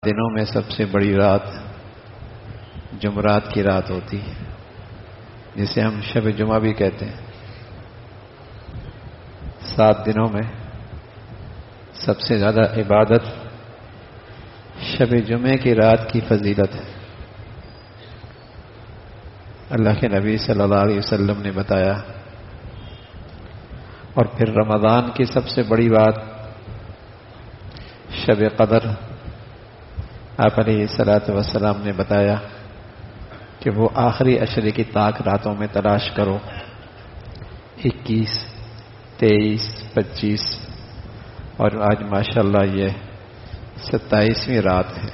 دنوں میں سب سے بڑی رات جمعرات کی رات ہوتی ہے، جسے ہم شب جمعہ بھی کہتے ہیں۔ 7 دنوں میں سب سے زیادہ عبادت شب جمعے کی رات کی فضیلت ہے۔ اللہ کے نبی صلی اللہ علیہ وسلم نے بتایا، اور پھر رمضان کی سب سے بڑی بات شب قدر، آپ علیہ الصلوۃ والسلام نے بتایا کہ وہ آخری عشرے کی طاق راتوں میں تلاش کرو، 21، 23، 25 اور آج ماشاءاللہ یہ 27ویں رات ہے۔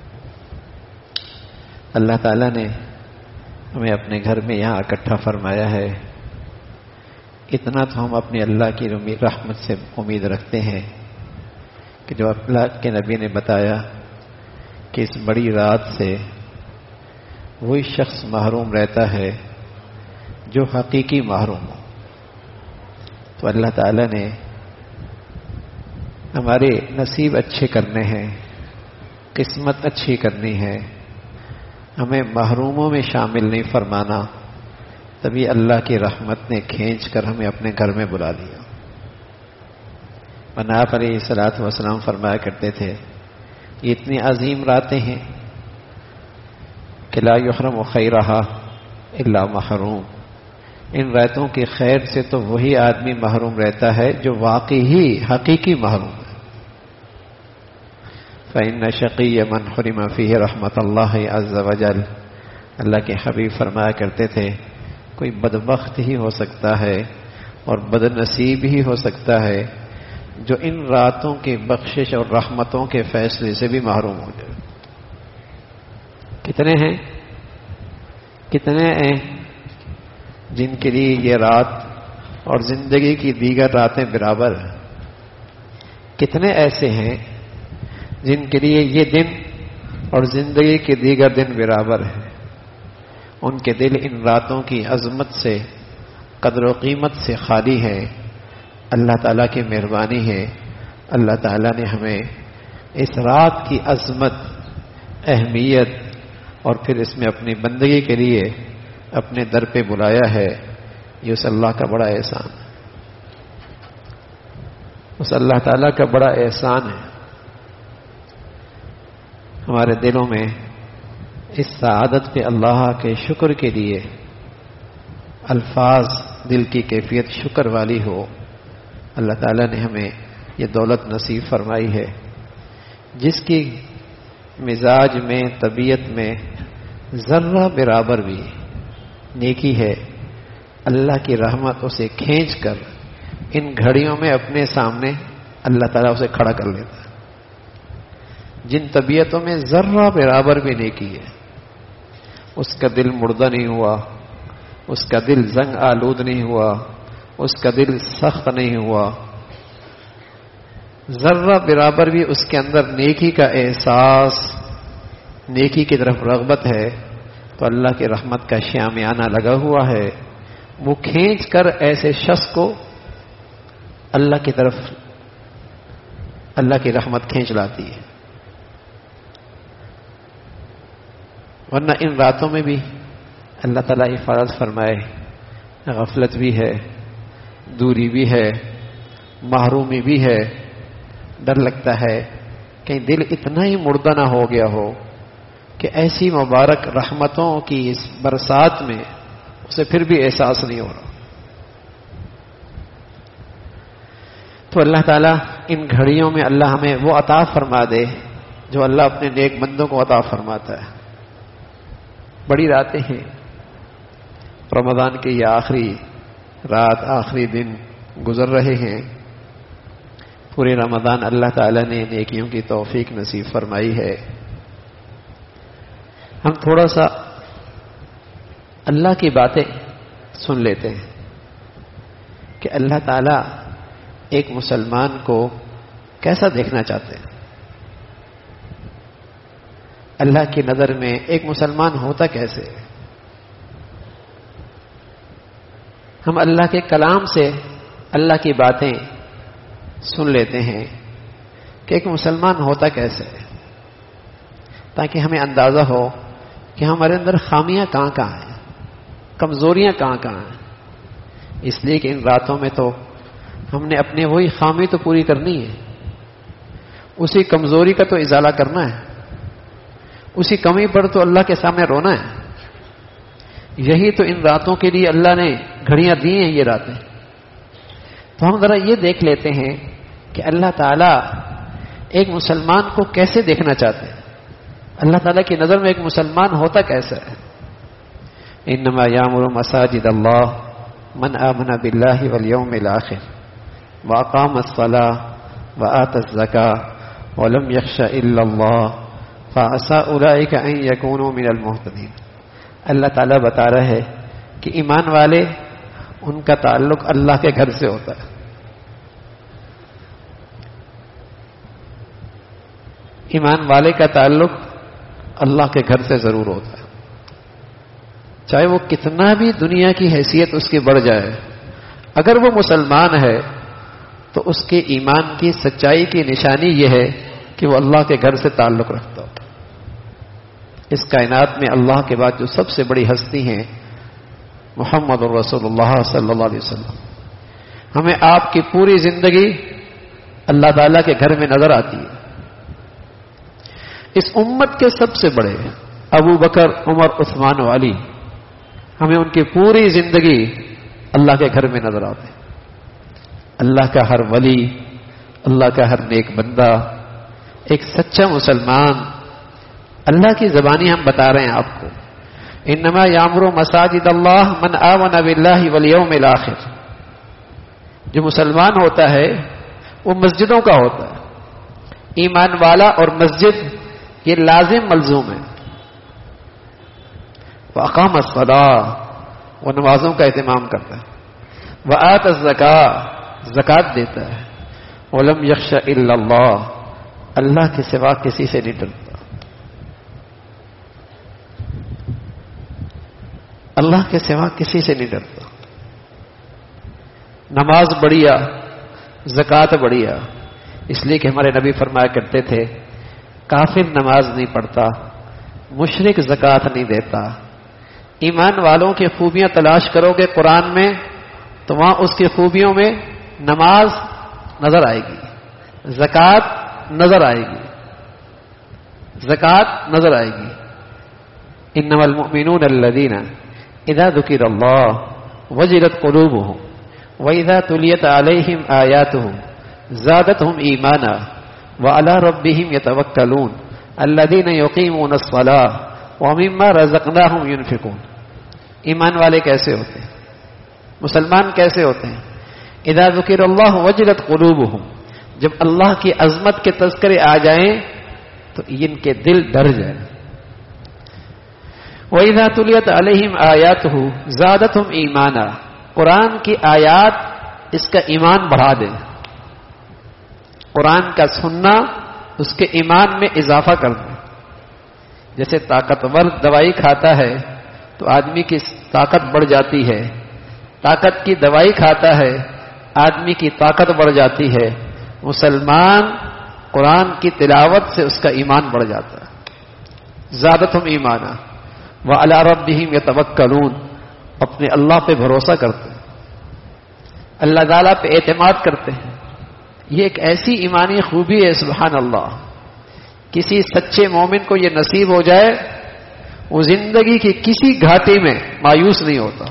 اللہ تعالیٰ نے ہمیں اپنے گھر میں یہاں اکٹھا فرمایا ہے، اتنا تو ہم اپنے اللہ کی رحمت سے امید رکھتے ہیں کہ جو اللہ کے نبی نے بتایا کہ اس بڑی رات سے وہی شخص محروم رہتا ہے جو حقیقی محروم ہو۔ تو اللہ تعالیٰ نے ہمارے نصیب اچھے کرنے ہیں، قسمت اچھی کرنی ہے، ہمیں محروموں میں شامل نہیں فرمانا، تبھی اللہ کی رحمت نے کھینچ کر ہمیں اپنے گھر میں بلا لیا۔ ورنہ آپ علیہ الصلوۃ والسلام فرمایا کرتے تھے، یہ اتنی عظیم راتیں ہیں کہ لا یحرم خیرہا الا محروم، ان راتوں کے خیر سے تو وہی آدمی محروم رہتا ہے جو واقعی حقیقی محروم ہے۔ فإن شقی من حرم فیہ رحمت اللہ عز وجل، اللہ کے حبیب فرمایا کرتے تھے کوئی بدبخت ہی ہو سکتا ہے اور بد نصیب ہی ہو سکتا ہے جو ان راتوں کے بخشش اور رحمتوں کے فیصلے سے بھی محروم ہو جائے۔ کتنے ہیں جن کے لیے یہ رات اور زندگی کی دیگر راتیں برابر ہیں، کتنے ایسے ہیں جن کے لیے یہ دن اور زندگی کے دیگر دن برابر ہیں، ان کے دل ان راتوں کی عظمت سے، قدر و قیمت سے خالی ہے۔ اللہ تعالیٰ کی مہربانی ہے، اللہ تعالیٰ نے ہمیں اس رات کی عظمت، اہمیت اور پھر اس میں اپنی بندگی کے لیے اپنے در پہ بلایا ہے۔ یہ اس اللہ کا بڑا احسان ہے، اس اللہ تعالیٰ کا بڑا احسان ہے۔ ہمارے دلوں میں اس سعادت پہ اللہ کے شکر کے لیے الفاظ، دل کی کیفیت شکر والی ہو۔ اللہ تعالیٰ نے ہمیں یہ دولت نصیب فرمائی ہے، جس کی مزاج میں، طبیعت میں ذرہ برابر بھی نیکی ہے، اللہ کی رحمت اسے کھینچ کر ان گھڑیوں میں اپنے سامنے اللہ تعالیٰ اسے کھڑا کر لیتا ہے۔ جن طبیعتوں میں ذرہ برابر بھی نیکی ہے، اس کا دل مردہ نہیں ہوا، اس کا دل زنگ آلود نہیں ہوا، اس کا دل سخت نہیں ہوا، ذرہ برابر بھی اس کے اندر نیکی کا احساس، نیکی کی طرف رغبت ہے، تو اللہ کی رحمت کا شامیانہ لگا ہوا ہے، وہ کھینچ کر ایسے شخص کو اللہ کی طرف، اللہ کی رحمت کھینچ لاتی ہے۔ ورنہ ان راتوں میں بھی اللہ تعالیٰ حفاظت فرمائے، غفلت بھی ہے، دوری بھی ہے، محرومی بھی ہے، ڈر لگتا ہے کہیں دل اتنا ہی مردہ نہ ہو گیا ہو کہ ایسی مبارک رحمتوں کی اس برسات میں اسے پھر بھی احساس نہیں ہو رہا۔ تو اللہ تعالیٰ ان گھڑیوں میں اللہ ہمیں وہ عطا فرما دے جو اللہ اپنے نیک بندوں کو عطا فرماتا ہے۔ بڑی راتیں ہیں، رمضان کے یہ آخری رات، آخری دن گزر رہے ہیں۔ پورے رمضان اللہ تعالیٰ نے نیکیوں کی توفیق نصیب فرمائی ہے۔ ہم تھوڑا سا اللہ کی باتیں سن لیتے ہیں کہ اللہ تعالیٰ ایک مسلمان کو کیسا دیکھنا چاہتے ہیں۔ اللہ کی نظر میں ایک مسلمان ہوتا کیسے؟ ہم اللہ کے کلام سے اللہ کی باتیں سن لیتے ہیں کہ ایک مسلمان ہوتا کیسے ہے۔ تاکہ ہمیں اندازہ ہو کہ ہمارے اندر خامیاں کہاں کہاں ہیں، کمزوریاں کہاں کہاں ہیں. اس لیے کہ ان راتوں میں تو ہم نے اپنی وہی خامی تو پوری کرنی ہے، اسی کمزوری کا تو ازالہ کرنا ہے، اسی کمی پر تو اللہ کے سامنے رونا ہے. یہی تو ان راتوں کے لیے اللہ نے گھڑیاں دی ہیں یہ راتیں. تو ہم ذرا یہ دیکھ لیتے ہیں کہ اللہ تعالیٰ ایک مسلمان کو کیسے دیکھنا چاہتے ہیں. اللہ تعالیٰ کی نظر میں ایک مسلمان ہوتا کیسا ہے. انما یامر مساجد اللہ من آمن باللہ والیوم الآخر واقام الصلاۃ وآت الزکاۃ ولم یخش الا اللہ فعسى اولئک ان یکونوا من المہتدین. اللہ تعالیٰ بتا رہا ہے کہ ایمان والے ان کا تعلق اللہ کے گھر سے ہوتا ہے. ایمان والے کا تعلق اللہ کے گھر سے ضرور ہوتا ہے، چاہے وہ کتنا بھی دنیا کی حیثیت اس کی بڑھ جائے. اگر وہ مسلمان ہے تو اس کے ایمان کی سچائی کی نشانی یہ ہے کہ وہ اللہ کے گھر سے تعلق رکھتا ہو. اس کائنات میں اللہ کے بعد جو سب سے بڑی ہستی ہیں محمد رسول اللہ صلی اللہ علیہ وسلم. ہمیں آپ کی پوری زندگی اللہ تعالیٰ کے گھر میں نظر آتی ہے. اس امت کے سب سے بڑے ابو بکر، عمر، عثمان و علی، ہمیں ان کی پوری زندگی اللہ کے گھر میں نظر آتے ہیں. اللہ کا ہر ولی، اللہ کا ہر نیک بندہ، ایک سچا مسلمان، اللہ کی زبانی ہم بتا رہے ہیں آپ کو. انما یامر مساجد اللہ من آمن باللہ والیوم الآخر. جو مسلمان ہوتا ہے وہ مسجدوں کا ہوتا ہے. ایمان والا اور مسجد یہ لازم ملزوم ہے. وَأَقَامَ الصَّلَاةَ، وہ نمازوں کا اہتمام کرتا ہے. وَآتَ الزَّكَاةَ، زکات دیتا ہے. وَلَمْ يَخْشَ إِلَّا اللَّهَ، اللہ کے سوا کسی سے نہیں ڈرتا. اللہ کے سوا کسی سے نہیں ڈرتا. نماز بڑھیا، زکات بڑھیا. اس لیے کہ ہمارے نبی فرمایا کرتے تھے کافر نماز نہیں پڑھتا، مشرک زکات نہیں دیتا. ایمان والوں کی خوبیاں تلاش کرو گے قرآن میں تو وہاں اس کی خوبیوں میں نماز نظر آئے گی، زکات نظر آئے گی، زکات نظر آئے گی. انما المؤمنون الذین اذا ذکر اللہ وجلت قلوبهم واذا تلیت علیہم آیاتہ زادتهم ایمانا وعلی ربهم یتوکلون الذین یقیمون الصلاۃ ومما رزقناهم ينفقون. ایمان والے کیسے ہوتے ہیں؟ مسلمان کیسے ہوتے ہیں؟ اذا ذکر اللہ وجلت قلوبهم، جب اللہ کی عظمت کے تذکرے آ جائیں تو ان کے دل ڈر جائیں. وَإِذَا تُلِيَتْ عَلَيْهِمْ آيَاتُهُ زَادَتْهُمْ ایمانا، قرآن کی آیات اس کا ایمان بڑھا دے. قرآن کا سننا اس کے ایمان میں اضافہ کر دے. جیسے طاقتور دوائی کھاتا ہے تو آدمی کی طاقت بڑھ جاتی ہے، طاقت کی دوائی کھاتا ہے آدمی کی طاقت بڑھ جاتی ہے. مسلمان قرآن کی تلاوت سے اس کا ایمان بڑھ جاتا ہے. زادتہم ایمانا وعلی ربہم یتوکلون، اپنے اللہ پہ بھروسہ کرتے ہیں، اللہ تعالیٰ پہ اعتماد کرتے ہیں. یہ ایک ایسی ایمانی خوبی ہے سبحان اللہ. کسی سچے مومن کو یہ نصیب ہو جائے وہ زندگی کی کسی گھاٹی میں مایوس نہیں ہوتا،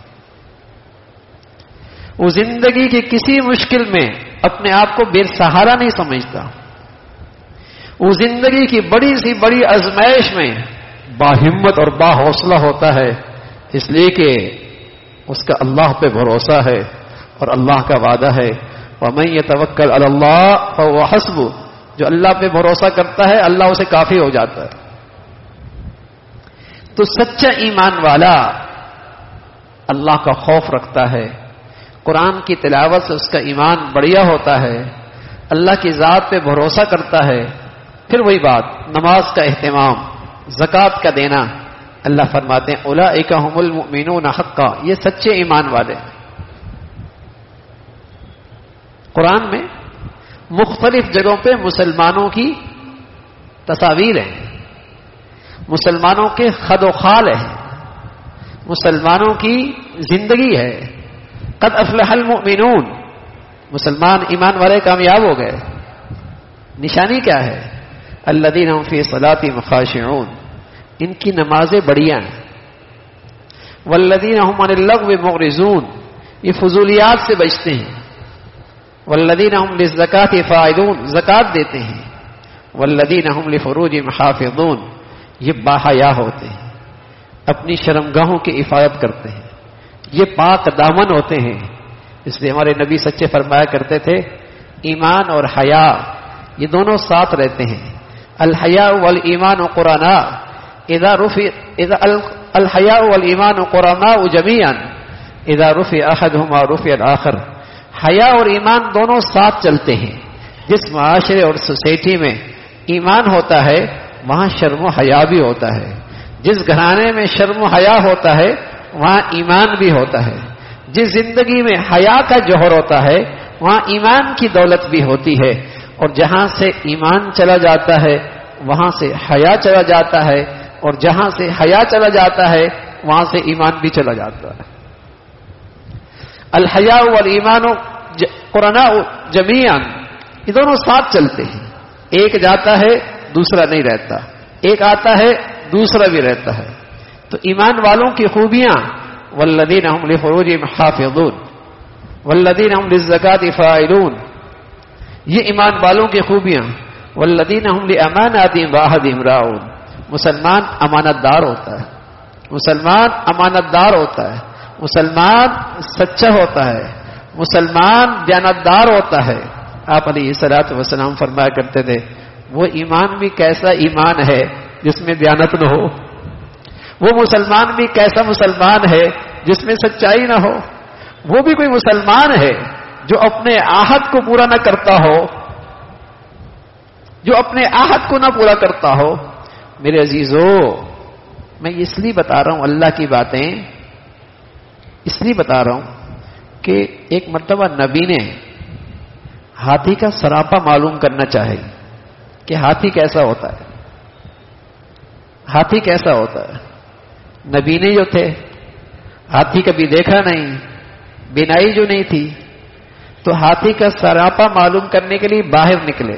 وہ زندگی کی کسی مشکل میں اپنے آپ کو بے سہارا نہیں سمجھتا، وہ زندگی کی بڑی سی بڑی آزمائش میں باہمت اور باحوصلہ ہوتا ہے، اس لیے کہ اس کا اللہ پہ بھروسہ ہے اور اللہ کا وعدہ ہے وَمَن يَتَوَكَّلْ عَلَى اللَّهِ فَهُوَ حَسْبُهُ، جو اللہ پہ بھروسہ کرتا ہے اللہ اسے کافی ہو جاتا ہے. تو سچا ایمان والا اللہ کا خوف رکھتا ہے، قرآن کی تلاوت سے اس کا ایمان بڑھیا ہوتا ہے، اللہ کی ذات پہ بھروسہ کرتا ہے. پھر وہی بات نماز کا اہتمام، زکات کا دینا. اللہ فرماتے ہیں اولئک هم المؤمنون حقا، یہ سچے ایمان والے ہیں. قرآن میں مختلف جگہوں پہ مسلمانوں کی تصاویر ہیں، مسلمانوں کے خد و خال ہے، مسلمانوں کی زندگی ہے۔ قد افلح المؤمنون، مسلمان ایمان والے کامیاب ہو گئے۔ نشانی کیا ہے؟ الذین هم فی صلاتهم خاشعون، ان کی نمازیں بڑھیا ہیں۔ والذین هم عن اللغو معرضون، یہ فضولیات سے بچتے ہیں۔ والذین هم للزکاة فاعلون، زکات دیتے ہیں۔ والذین هم لفروجهم حافظون، یہ باحیا ہوتے ہیں، اپنی شرمگاہوں کی حفاظت کرتے ہیں، یہ پاک دامن ہوتے ہیں۔ اس لیے ہمارے نبی سچے فرمایا کرتے تھے ایمان اور حیا یہ دونوں ساتھ رہتے ہیں۔ الحیاء والایمان قرناء، الحیاء والایمان قرناء جميعا اذا رفع احدهما رفع الاخر، حیا اور ایمان دونوں ساتھ چلتے ہیں۔ جس معاشرے اور سوسائٹی میں ایمان ہوتا ہے وہاں شرم و حیا بھی ہوتا ہے، جس گھرانے میں شرم و حیا ہوتا ہے وہاں ایمان بھی ہوتا ہے، جس زندگی میں حیا کا جوہر ہوتا ہے وہاں ایمان کی دولت بھی ہوتی ہے، اور جہاں سے ایمان چلا جاتا ہے وہاں سے حیا چلا جاتا ہے، اور جہاں سے حیا چلا جاتا ہے وہاں سے ایمان بھی چلا جاتا ہے۔ الحیاء والایمان قرناء جمیعا، یہ دونوں ساتھ چلتے ہیں، ایک جاتا ہے دوسرا نہیں رہتا، ایک آتا ہے دوسرا بھی رہتا ہے۔ تو ایمان والوں کی خوبیاں والذین هم لفروجهم حافظون والذین هم للزکاة فاعلون، یہ ایمان والوں کی خوبیاں۔ والذین هم لاماناتهم وعهدهم راعون، مسلمان امانت دار ہوتا ہے، مسلمان امانت دار ہوتا ہے، مسلمان سچا ہوتا ہے، مسلمان دیانتدار ہوتا ہے۔ آپ علیہ الصلوۃ والسلام فرمایا کرتے تھے وہ ایمان بھی کیسا ایمان ہے جس میں دیانت نہ ہو، وہ مسلمان بھی کیسا مسلمان ہے جس میں سچائی نہ ہو، وہ بھی کوئی مسلمان ہے جو اپنے عہد کو پورا نہ کرتا ہو، جو اپنے عہد کو نہ پورا کرتا ہو۔ میرے عزیزو، میں اس لیے بتا رہا ہوں اللہ کی باتیں، اس لیے بتا رہا ہوں کہ ایک مرتبہ نبی نے ہاتھی کا سراپا معلوم کرنا چاہے کہ ہاتھی کیسا ہوتا ہے، ہاتھی کیسا ہوتا ہے۔ نبی نے جو تھے ہاتھی کبھی دیکھا نہیں، بینائی جو نہیں تھی، تو ہاتھی کا سراپا معلوم کرنے کے لیے باہر نکلے،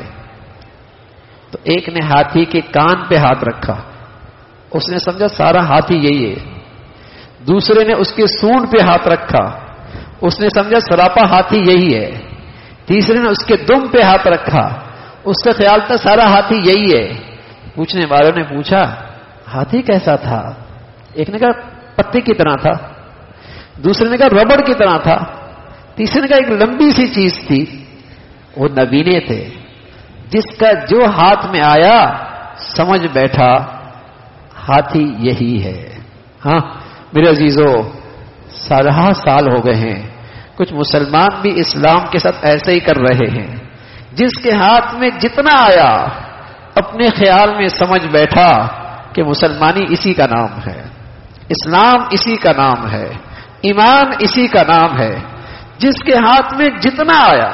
تو ایک نے ہاتھی کے کان پہ ہاتھ رکھا، اس نے سمجھا سارا ہاتھی یہی ہے۔ دوسرے نے اس کے سونڈ پہ ہاتھ رکھا، اس نے سمجھا سراپا ہاتھی یہی ہے۔ تیسرے نے اس کے دم پہ ہاتھ رکھا، اس کا خیال تھا سارا ہاتھی یہی ہے۔ پوچھنے والوں نے پوچھا ہاتھی کیسا تھا؟ ایک نے کہا پتے کی طرح تھا، دوسرے نے کہا ربڑ کی طرح تھا، تیسرے نے کہا ایک لمبی سی چیز تھی۔ وہ نبینے تھے، جس کا جو ہاتھ میں آیا سمجھ بیٹھا ہاتھی یہی ہے۔ ہاں میرے عزیزو، 17 سال ہو گئے ہیں، کچھ مسلمان بھی اسلام کے ساتھ ایسے ہی کر رہے ہیں، جس کے ہاتھ میں جتنا آیا اپنے خیال میں سمجھ بیٹھا کہ مسلمانی اسی کا نام ہے، اسلام اسی کا نام ہے، ایمان اسی کا نام ہے۔ جس کے ہاتھ میں جتنا آیا،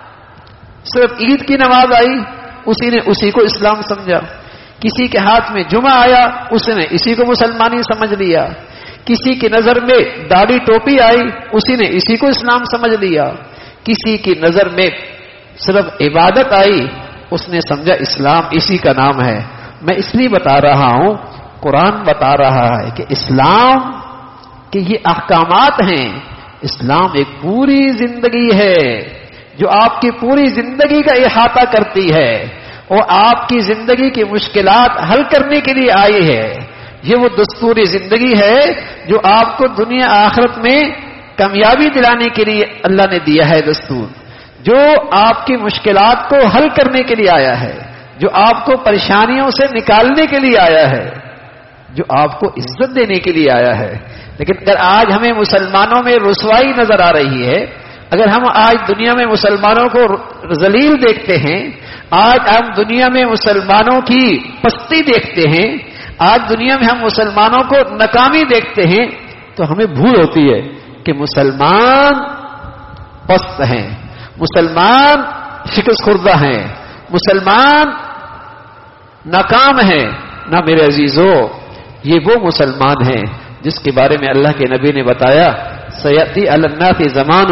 صرف عید کی نماز آئی اسی نے اسی کو اسلام سمجھا، کسی کے ہاتھ میں جمعہ آیا اس نے اسی کو مسلمانی سمجھ لیا، کسی کی نظر میں داڑھی ٹوپی آئی اسی نے اسی کو اسلام سمجھ لیا، کسی کی نظر میں صرف عبادت آئی اس نے سمجھا اسلام اسی کا نام ہے۔ میں اس لیے بتا رہا ہوں، قرآن بتا رہا ہے کہ اسلام کے یہ احکامات ہیں، اسلام ایک پوری زندگی ہے جو آپ کی پوری زندگی کا احاطہ کرتی ہے، اور آپ کی زندگی کی مشکلات حل کرنے کے لیے آئی ہے۔ یہ وہ دستوری زندگی ہے جو آپ کو دنیا آخرت میں کامیابی دلانے کے لیے اللہ نے دیا ہے دستور، جو آپ کی مشکلات کو حل کرنے کے لیے آیا ہے، جو آپ کو پریشانیوں سے نکالنے کے لیے آیا ہے، جو آپ کو عزت دینے کے لیے آیا ہے۔ لیکن اگر آج ہمیں مسلمانوں میں رسوائی نظر آ رہی ہے، اگر ہم آج دنیا میں مسلمانوں کو ذلیل دیکھتے ہیں، آج ہم دنیا میں مسلمانوں کی پستی دیکھتے ہیں، آج دنیا میں ہم مسلمانوں کو ناکامی دیکھتے ہیں، تو ہمیں بھول ہوتی ہے کہ مسلمان پست ہیں، مسلمان شکست خوردہ ہیں، مسلمان ناکام ہیں، نہ میرے عزیزو یہ وہ مسلمان ہیں جس کے بارے میں اللہ کے نبی نے بتایا سیأتی علی الناس زمان،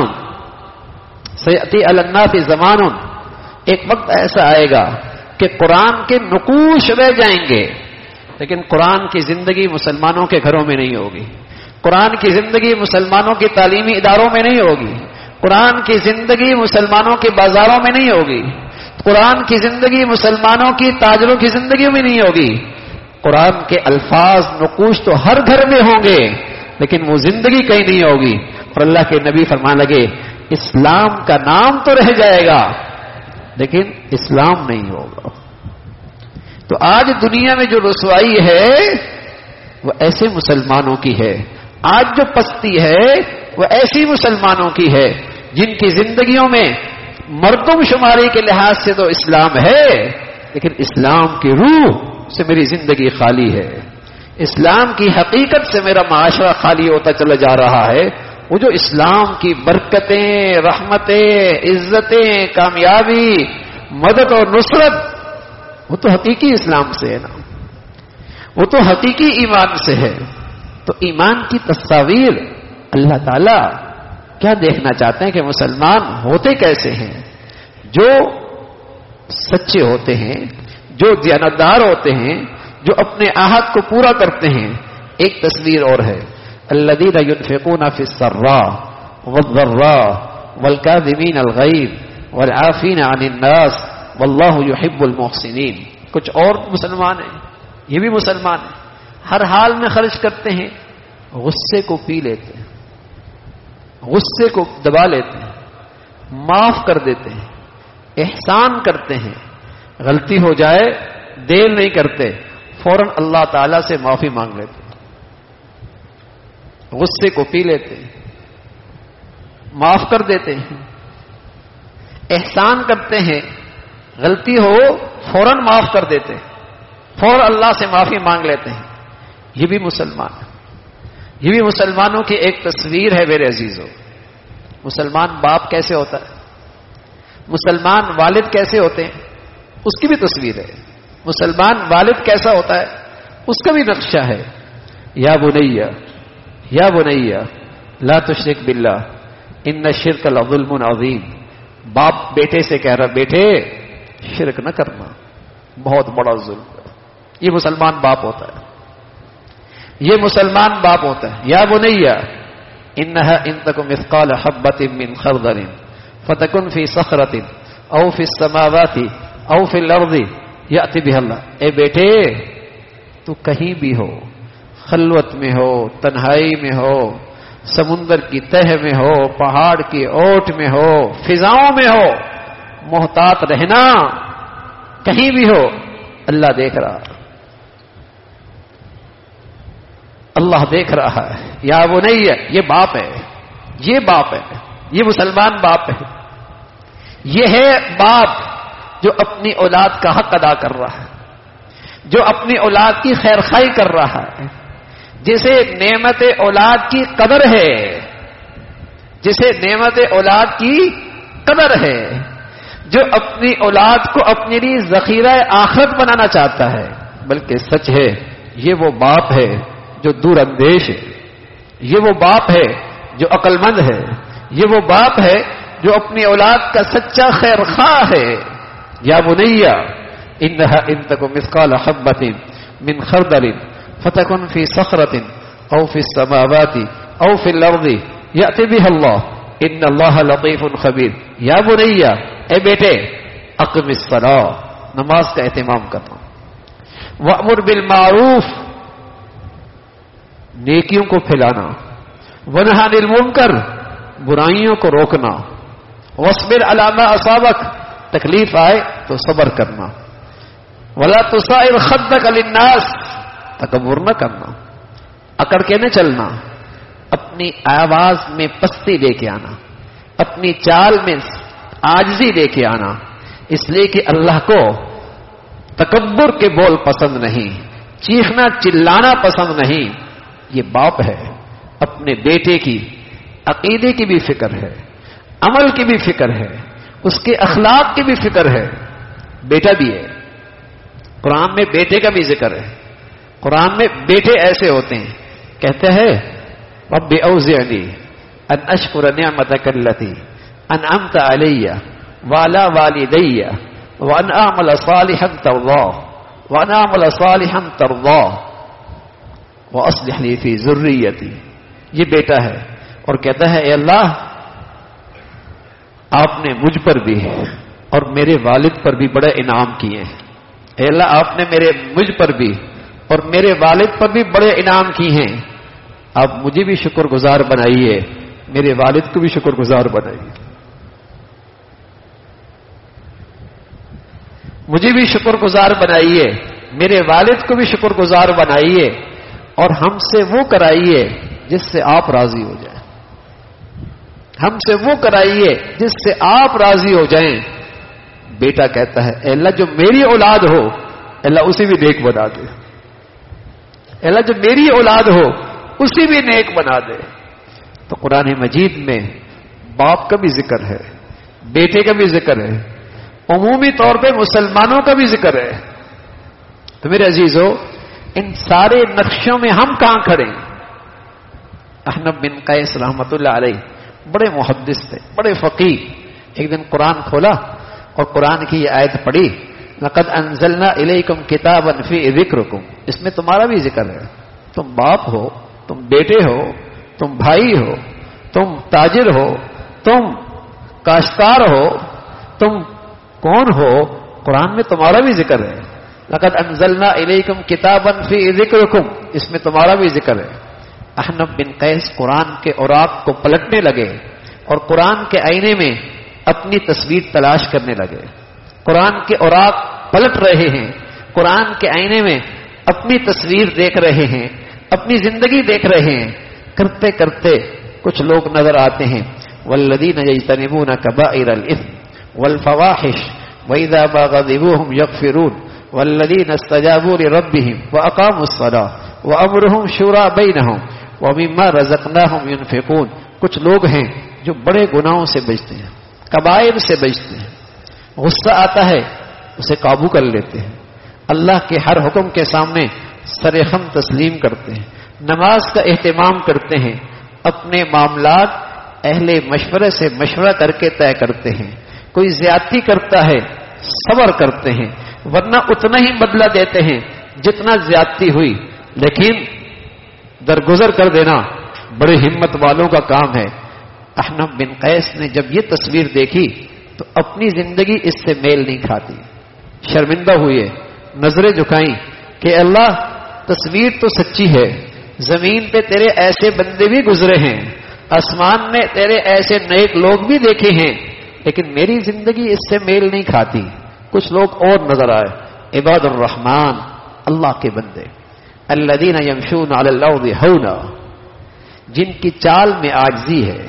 سیأتی علی الناس زمان، ایک وقت ایسا آئے گا کہ قرآن کے نقوش رہ جائیں گے لیکن قرآن کی زندگی مسلمانوں کے گھروں میں نہیں ہوگی، قرآن کی زندگی مسلمانوں کے تعلیمی اداروں میں نہیں ہوگی، قرآن کی زندگی مسلمانوں کے بازاروں میں نہیں ہوگی، قرآن کی زندگی مسلمانوں کی تاجروں کی زندگیوں میں نہیں ہوگی۔ قرآن کے الفاظ نقوش تو ہر گھر میں ہوں گے لیکن وہ زندگی کہیں نہیں ہوگی۔ اور اللہ کے نبی فرمانے لگے اسلام کا نام تو رہ جائے گا لیکن اسلام نہیں ہوگا۔ تو آج دنیا میں جو رسوائی ہے وہ ایسے مسلمانوں کی ہے، آج جو پستی ہے وہ ایسی مسلمانوں کی ہے جن کی زندگیوں میں مردم شماری کے لحاظ سے تو اسلام ہے لیکن اسلام کی روح سے میری زندگی خالی ہے، اسلام کی حقیقت سے میرا معاشرہ خالی ہوتا چلا جا رہا ہے۔ وہ جو اسلام کی برکتیں، رحمتیں، عزتیں، کامیابی، مدد اور نصرت، وہ تو حقیقی اسلام سے ہے نا، وہ تو حقیقی ایمان سے ہے۔ تو ایمان کی تصاویر اللہ تعالی کیا دیکھنا چاہتے ہیں کہ مسلمان ہوتے کیسے ہیں؟ جو سچے ہوتے ہیں، جو دیانتدار ہوتے ہیں، جو اپنے عہد کو پورا کرتے ہیں۔ ایک تصویر اور ہے الذین ينفقون فی السراء والضراء والکاظمین الغیظ والعافین عن الناس واللہ یحب المحسنین۔ کچھ اور مسلمان ہیں، یہ بھی مسلمان ہیں، ہر حال میں خرچ کرتے ہیں، غصے کو پی لیتے ہیں، غصے کو دبا لیتے ہیں، معاف کر دیتے ہیں، احسان کرتے ہیں، غلطی ہو جائے دیر نہیں کرتے، فوراً اللہ تعالی سے معافی مانگ لیتے ہیں، غصے کو پی لیتے ہیں، معاف کر دیتے ہیں، احسان کرتے ہیں، غلطی ہو فوراً معاف کر دیتے ہیں، فوراً اللہ سے معافی مانگ لیتے ہیں۔ یہ بھی مسلمان ہے، یہ بھی مسلمانوں کی ایک تصویر ہے میرے عزیزوں۔ مسلمان باپ کیسے ہوتا ہے، مسلمان والد کیسے ہوتے ہیں، اس کی بھی تصویر ہے۔ مسلمان والد کیسا ہوتا ہے اس کا بھی نقشہ ہے۔ یا بنیا یا بنیا لا تشرک باللہ ان الشرک لظلم عظیم، باپ بیٹے سے کہہ رہا بیٹے شرک نہ کرنا، بہت بڑا ظلم ہے۔ یہ مسلمان باپ ہوتا ہے، یہ مسلمان باپ ہوتا ہے۔ یا بنیا انہا ان تک مثقال حبۃ من خردل فتکن فی صخرۃ او فی السماوات او فی الارض یأتی بها اللہ، اے بیٹے تو کہیں بھی ہو، خلوت میں ہو، تنہائی میں ہو، سمندر کی تہ میں ہو، پہاڑ کی اوٹ میں ہو، فضاؤں میں ہو، محتاط رہنا، کہیں بھی ہو اللہ دیکھ رہا، اللہ دیکھ رہا ہے۔ یا بنیا، یہ باپ ہے، یہ باپ ہے، یہ مسلمان باپ ہے، یہ ہے باپ جو اپنی اولاد کا حق ادا کر رہا ہے، جو اپنی اولاد کی خیر خواہی کر رہا ہے، جسے نعمت اولاد کی قدر ہے، جسے نعمت اولاد کی قدر ہے، جو اپنی اولاد کو اپنے لیے ذخیرہ آخرت بنانا چاہتا ہے۔ بلکہ سچ ہے یہ وہ باپ ہے جو دور اندیش ہے، یہ وہ باپ ہے جو عقل مند ہے، یہ وہ باپ ہے جو اپنی اولاد کا سچا خیر خواہ ہے۔ یا بنیا انہا ان تک مثقال حبۃ من خردل فتکن فی صخرۃ او فی السماوات او فی الارض یأتی بها اللہ ان اللہ لطیف خبیر۔ یا بنیا، اے بیٹے اقم الصلاۃ، نماز کا اہتمام کرنا، وأمر بالمعروف، نیکیوں کو پھیلانا، ونہی عن المنکر، برائیوں کو روکنا، واصبر علی ما اصابک، تکلیف آئے تو صبر کرنا، ولا تصائر خدک للناس، تکبر نہ کرنا، اکڑ کے نہ چلنا، اپنی آواز میں پستی لے کے آنا، اپنی چال میں عاجزی لے کے آنا، اس لیے کہ اللہ کو تکبر کے بول پسند نہیں، چیخنا چلانا پسند نہیں۔ یہ باپ ہے، اپنے بیٹے کی عقیدے کی بھی فکر ہے، عمل کی بھی فکر ہے، اس کے اخلاق کی بھی فکر ہے۔ بیٹا بھی ہے، قرآن میں بیٹے کا بھی ذکر ہے، قرآن میں بیٹے ایسے ہوتے ہیں، کہتے ہیں رب اوزعنی ان اشکر نعمتک التی انعمت علی وعلی والدی وان اعمل صالحا ترضاه وان اعمل صالحا ترضاه واصلح لی فی ذریتی. یہ بیٹا ہے اور کہتا ہے اے اللہ آپ نے مجھ پر بھی اور میرے والد پر بھی بڑے انعام کیے ہیں. اے اللہ آپ نے مجھ پر بھی اور میرے والد پر بھی بڑے انعام کیے ہیں. آپ مجھے بھی شکر گزار بنائیے، میرے والد کو بھی شکر گزار بنائیے. مجھے بھی شکر گزار بنائیے، میرے والد کو بھی شکر گزار بنائیے، اور ہم سے وہ کرائیے جس سے آپ راضی ہو جائیں. ہم سے وہ کرائیے جس سے آپ راضی ہو جائیں. بیٹا کہتا ہے اے اللہ جو میری اولاد ہو اللہ اسے بھی نیک بنا دے. اے اللہ جو میری اولاد ہو اسے بھی نیک بنا دے. تو قرآن مجید میں باپ کا بھی ذکر ہے، بیٹے کا بھی ذکر ہے، عمومی طور پہ مسلمانوں کا بھی ذکر ہے. تو میرے عزیزو ان سارے نقشوں میں ہم کہاں کھڑے ہیں؟ احنف بن قیس رحمت اللہ علیہ بڑے محدث تھے، بڑے فقیہ. ایک دن قرآن کھولا اور قرآن کی یہ آیت پڑھی لقد انزلنا الیکم کتابا فی ذکرکم. اس میں تمہارا بھی ذکر ہے. تم باپ ہو، تم بیٹے ہو، تم بھائی ہو، تم تاجر ہو، تم کاشتکار ہو، تم کون ہو، قرآن میں تمہارا بھی ذکر ہے. لقد انزلنا الیکم کتابا فی ذکرکم، اس میں تمہارا بھی ذکر ہے. احنف بن قیس قرآن کے اوراق کو پلٹنے لگے اور قرآن کے آئینے میں اپنی تصویر تلاش کرنے لگے. قرآن کے اوراق پلٹ رہے ہیں، قرآن کے آئینے میں اپنی تصویر دیکھ رہے ہیں، اپنی زندگی دیکھ رہے ہیں. کرتے کرتے کچھ لوگ نظر آتے ہیں والذین یجتنبون کبائر الاثم والفواحش واذا ما غضبوا هم یغفرون والذین استجابوا لربهم واقاموا الصلاة وامرهم شورى بینهم ومما رزقناهم ينفقون. کچھ لوگ ہیں جو بڑے گناہوں سے بچتے ہیں، کبائر سے بچتے ہیں. غصہ آتا ہے اسے قابو کر لیتے ہیں، اللہ کے ہر حکم کے سامنے سرخم تسلیم کرتے ہیں، نماز کا اہتمام کرتے ہیں، اپنے معاملات اہل مشورے سے مشورہ کر کے طے کرتے ہیں. کوئی زیادتی کرتا ہے صبر کرتے ہیں، ورنہ اتنا ہی بدلہ دیتے ہیں جتنا زیادتی ہوئی. لیکن درگزر کر دینا بڑے ہمت والوں کا کام ہے. احنف بن قیس نے جب یہ تصویر دیکھی تو اپنی زندگی اس سے میل نہیں کھاتی. شرمندہ ہوئے، نظریں جھکائیں کہ اللہ تصویر تو سچی ہے، زمین پہ تیرے ایسے بندے بھی گزرے ہیں، آسمان میں تیرے ایسے نیک لوگ بھی دیکھے ہیں، لیکن میری زندگی اس سے میل نہیں کھاتی. کچھ لوگ اور نظر آئے، عباد الرحمن، اللہ کے بندے، الذین یمشون علی الارض ہونا، جن کی چال میں عاجزی ہے،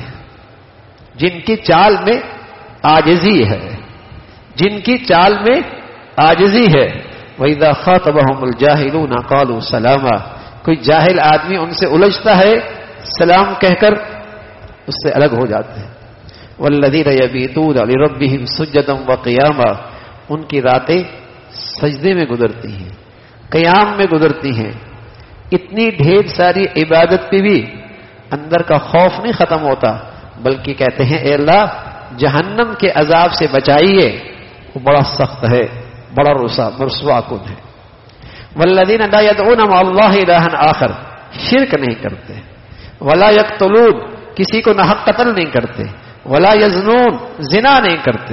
جن کی چال میں عاجزی ہے، جن کی چال میں عاجزی ہے. وَإِذَا خَاطَبَهُمُ الْجَاهِلُونَ قَالُوا سَلَامًا. کوئی جاہل آدمی ان سے الجھتا ہے، سلام کہہ کر اس سے الگ ہو جاتے ہیں. وَالَّذِينَ يَبِيتُونَ لِرَبِّهِمْ سُجَّدًا وَقِيَامًا. ان کی راتیں سجدے میں گزرتی ہیں، قیام میں گزرتی ہیں. اتنی ڈھیر ساری عبادت پہ بھی اندر کا خوف نہیں ختم ہوتا، بلکہ کہتے ہیں اے اللہ جہنم کے عذاب سے بچائیے، وہ بڑا سخت ہے، بڑا رسوا کن ہے. والذین لا يدعون مع اللہ الہا آخر، شرک نہیں کرتے. ولا یقتلون، کسی کو ناحق قتل نہیں کرتے. ولا یزنون، زنا نہیں کرتے.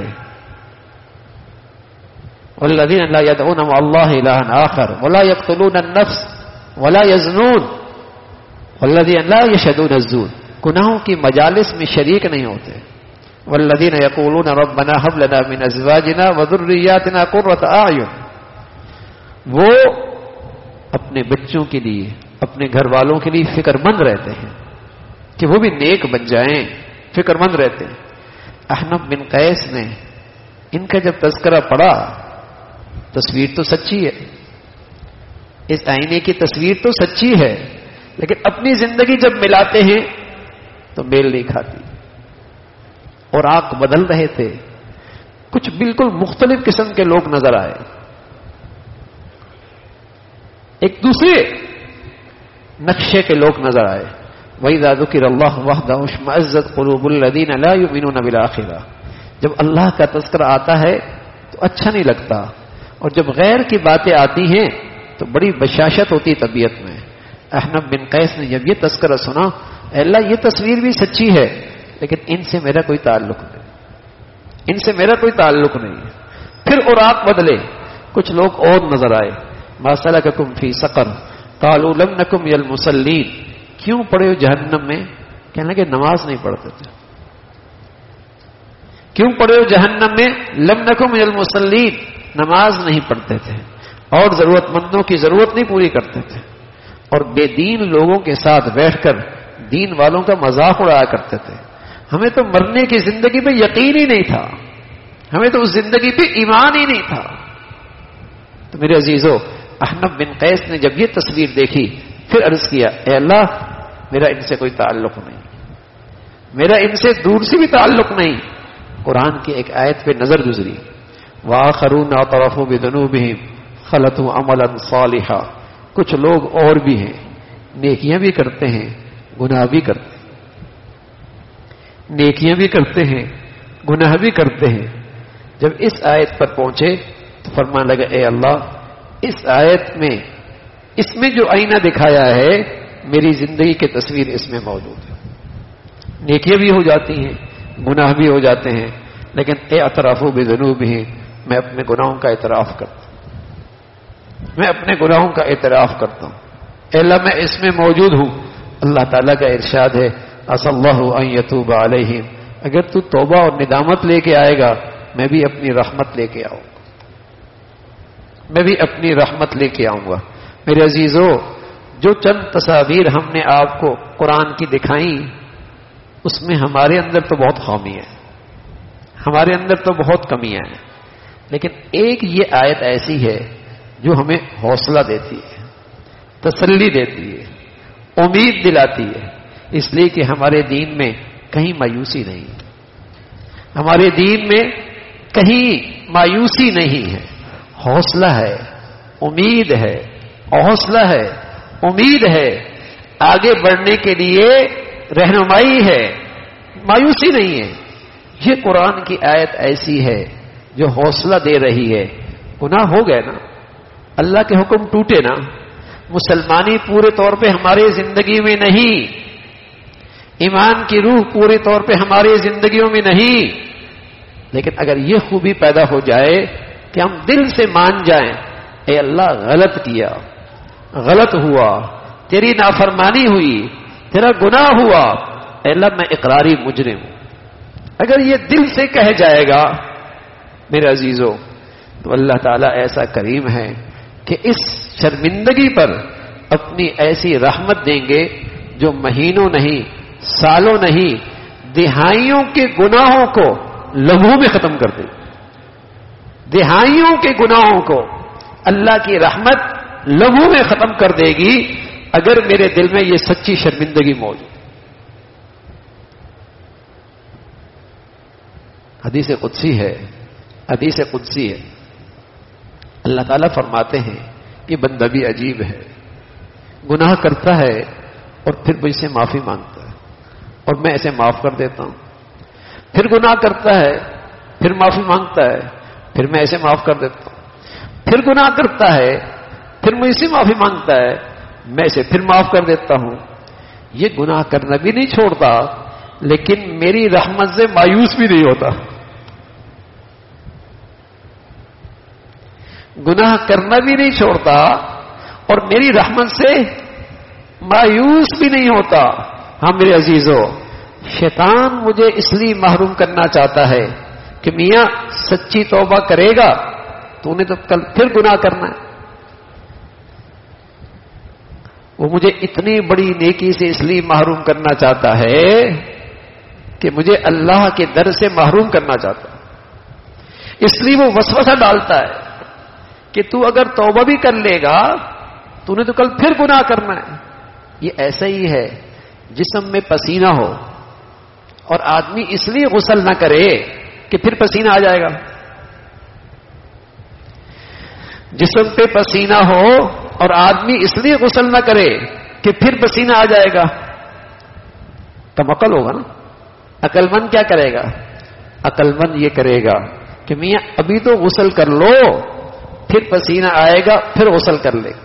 والذین لا يدعون مع اللہ الہا آخر ولا یقتلون النفس ولا یزنون والذین لا یشهدون الزور، گناہوں کی مجالس میں شریک نہیں ہوتے. والذین یقولون ربنا هب لنا من ازواجنا وذریاتنا قرۃ اعین، وہ اپنے بچوں کے لیے، اپنے گھر والوں کے لیے فکر مند رہتے ہیں کہ وہ بھی نیک بن جائیں، فکر مند رہتے ہیں. احنف بن قیس نے ان کا جب تذکرہ پڑھا، تصویر تو سچی ہے، اس آئینے کی تصویر تو سچی ہے، لیکن اپنی زندگی جب ملاتے ہیں تو میل نہیں کھاتی. اور آنکھ بدل رہے تھے، کچھ بالکل مختلف قسم کے لوگ نظر آئے. ایک دوسرے نقشے کے لوگ نظر آئے. وَإِذَا ذُكِرَ اللَّهُ وَحْدَهُ اشْمَأَزَّتْ قُلُوبُ الَّذِينَ لَا يُؤْمِنُونَ بِالْآخِرَةِ. جب اللہ کا تذکرہ آتا ہے تو اچھا نہیں لگتا، اور جب غیر کی باتیں آتی ہیں تو بڑی بشاشت ہوتی طبیعت میں. احنف بن قیس نے جب یہ تذکرہ سنا، اے اللہ یہ تصویر بھی سچی ہے لیکن ان سے میرا کوئی تعلق نہیں، ان سے میرا کوئی تعلق نہیں. پھر اوراق بدلے، کچھ لوگ اور نظر آئے. ما سلککم فی سقر قالوا لم نکم من المصلین. کیوں پڑے ہو جہنم میں؟ کہنے لگے نماز نہیں پڑھتے تھے. کیوں پڑے ہو جہنم میں؟ لم نکم من المصلین، نماز نہیں پڑھتے تھے اور ضرورت مندوں کی ضرورت نہیں پوری کرتے تھے، اور بے دین لوگوں کے ساتھ بیٹھ کر دین والوں کا مذاق اڑایا کرتے تھے. ہمیں تو مرنے کی زندگی پہ یقین ہی نہیں تھا، ہمیں تو اس زندگی پہ ایمان ہی نہیں تھا. تو میرے عزیزو، احنف بن قیس نے جب یہ تصویر دیکھی پھر عرض کیا، اے اللہ میرا ان سے کوئی تعلق نہیں، میرا ان سے دور سے بھی تعلق نہیں. قرآن کی ایک آیت پہ نظر گزری، وآخرون اعترفوا بذنوبہم خلطوا عملا صالحا. کچھ لوگ اور بھی ہیں، نیکیاں بھی کرتے ہیں گناہ بھی کرتے ہیں، نیکیاں بھی کرتے ہیں گناہ بھی کرتے ہیں. جب اس آیت پر پہنچے تو فرمانے لگا، اے اللہ اس آیت میں، اس میں جو آئینہ دکھایا ہے میری زندگی کی تصویر اس میں موجود ہے. نیکیاں بھی ہو جاتی ہیں گناہ بھی ہو جاتے ہیں، لیکن اعترافوا بذنوبہم، میں اپنے گناہوں کا اعتراف کرتا ہوں، میں اپنے گناہوں کا اعتراف کرتا ہوں. اے اللہ میں اس میں موجود ہوں. اللہ تعالیٰ کا ارشاد ہے، عسى اللہ ان یتوب علیہم. اگر تو توبہ اور ندامت لے کے آئے گا میں بھی اپنی رحمت لے کے آؤں گا، میں بھی اپنی رحمت لے کے آؤں گا. میرے عزیزو، جو چند تصاویر ہم نے آپ کو قرآن کی دکھائیں اس میں ہمارے اندر تو بہت خامی ہے، ہمارے اندر تو بہت کمیاں ہیں، لیکن ایک یہ آیت ایسی ہے جو ہمیں حوصلہ دیتی ہے، تسلی دیتی ہے، امید دلاتی ہے. اس لیے کہ ہمارے دین میں کہیں مایوسی نہیں ہے، ہمارے دین میں کہیں مایوسی نہیں ہے، حوصلہ ہے، امید ہے، حوصلہ ہے، امید ہے، آگے بڑھنے کے لیے رہنمائی ہے، مایوسی نہیں ہے. یہ قرآن کی آیت ایسی ہے جو حوصلہ دے رہی ہے. گناہ ہو گئے نا، اللہ کے حکم ٹوٹے نا، مسلمانی پورے طور پہ ہماری زندگی میں نہیں، ایمان کی روح پورے طور پہ ہماری زندگیوں میں نہیں، لیکن اگر یہ خوبی پیدا ہو جائے کہ ہم دل سے مان جائیں، اے اللہ غلط کیا، غلط ہوا، تیری نافرمانی ہوئی، تیرا گناہ ہوا، اے اللہ میں اقراری مجرم ہوں. اگر یہ دل سے کہہ جائے گا میرے عزیزو تو اللہ تعالیٰ ایسا کریم ہے کہ اس شرمندگی پر اپنی ایسی رحمت دیں گے جو مہینوں نہیں، سالوں نہیں، دہائیوں کے گناہوں کو لمحوں میں ختم کر دے. دہائیوں کے گناہوں کو اللہ کی رحمت لمحوں میں ختم کر دے گی اگر میرے دل میں یہ سچی شرمندگی موجود. حدیث قدسی ہے، حدیث قدسی ہے، اللہ تعالیٰ فرماتے ہیں یہ بندہ بھی عجیب ہے، گناہ کرتا ہے اور پھر مجھ سے معافی مانگتا ہے اور میں اسے معاف کر دیتا ہوں. پھر گناہ کرتا ہے، پھر معافی مانگتا ہے، پھر میں اسے معاف کر دیتا ہوں. پھر گناہ کرتا ہے، پھر مجھ سے معافی مانگتا ہے، میں اسے پھر معاف کر دیتا ہوں. یہ گناہ کرنا بھی نہیں چھوڑتا لیکن میری رحمت سے مایوس بھی نہیں ہوتا. گناہ کرنا بھی نہیں چھوڑتا اور میری رحمت سے مایوس بھی نہیں ہوتا. ہاں میرے عزیزو، شیطان مجھے اس لیے محروم کرنا چاہتا ہے کہ میاں سچی توبہ کرے گا تو انہیں تو کل پھر گناہ کرنا ہے. وہ مجھے اتنی بڑی نیکی سے اس لیے محروم کرنا چاہتا ہے کہ مجھے اللہ کے در سے محروم کرنا چاہتا ہے. اس لیے وہ وسوسہ ڈالتا ہے کہ تو اگر توبہ بھی کر لے گا تو نے تو کل پھر گناہ کرنا ہے. یہ ایسا ہی ہے جسم میں پسینہ ہو اور آدمی اس لیے غسل نہ کرے کہ پھر پسینہ آ جائے گا. جسم پہ پسینہ ہو اور آدمی اس لیے غسل نہ کرے کہ پھر پسینہ آ جائے گا، کم عقل ہوگا نا. عقل مند کیا کرے گا؟ عقل مند یہ کرے گا کہ میاں ابھی تو غسل کر لو، پھر پسینہ آئے گا پھر غسل کر لے.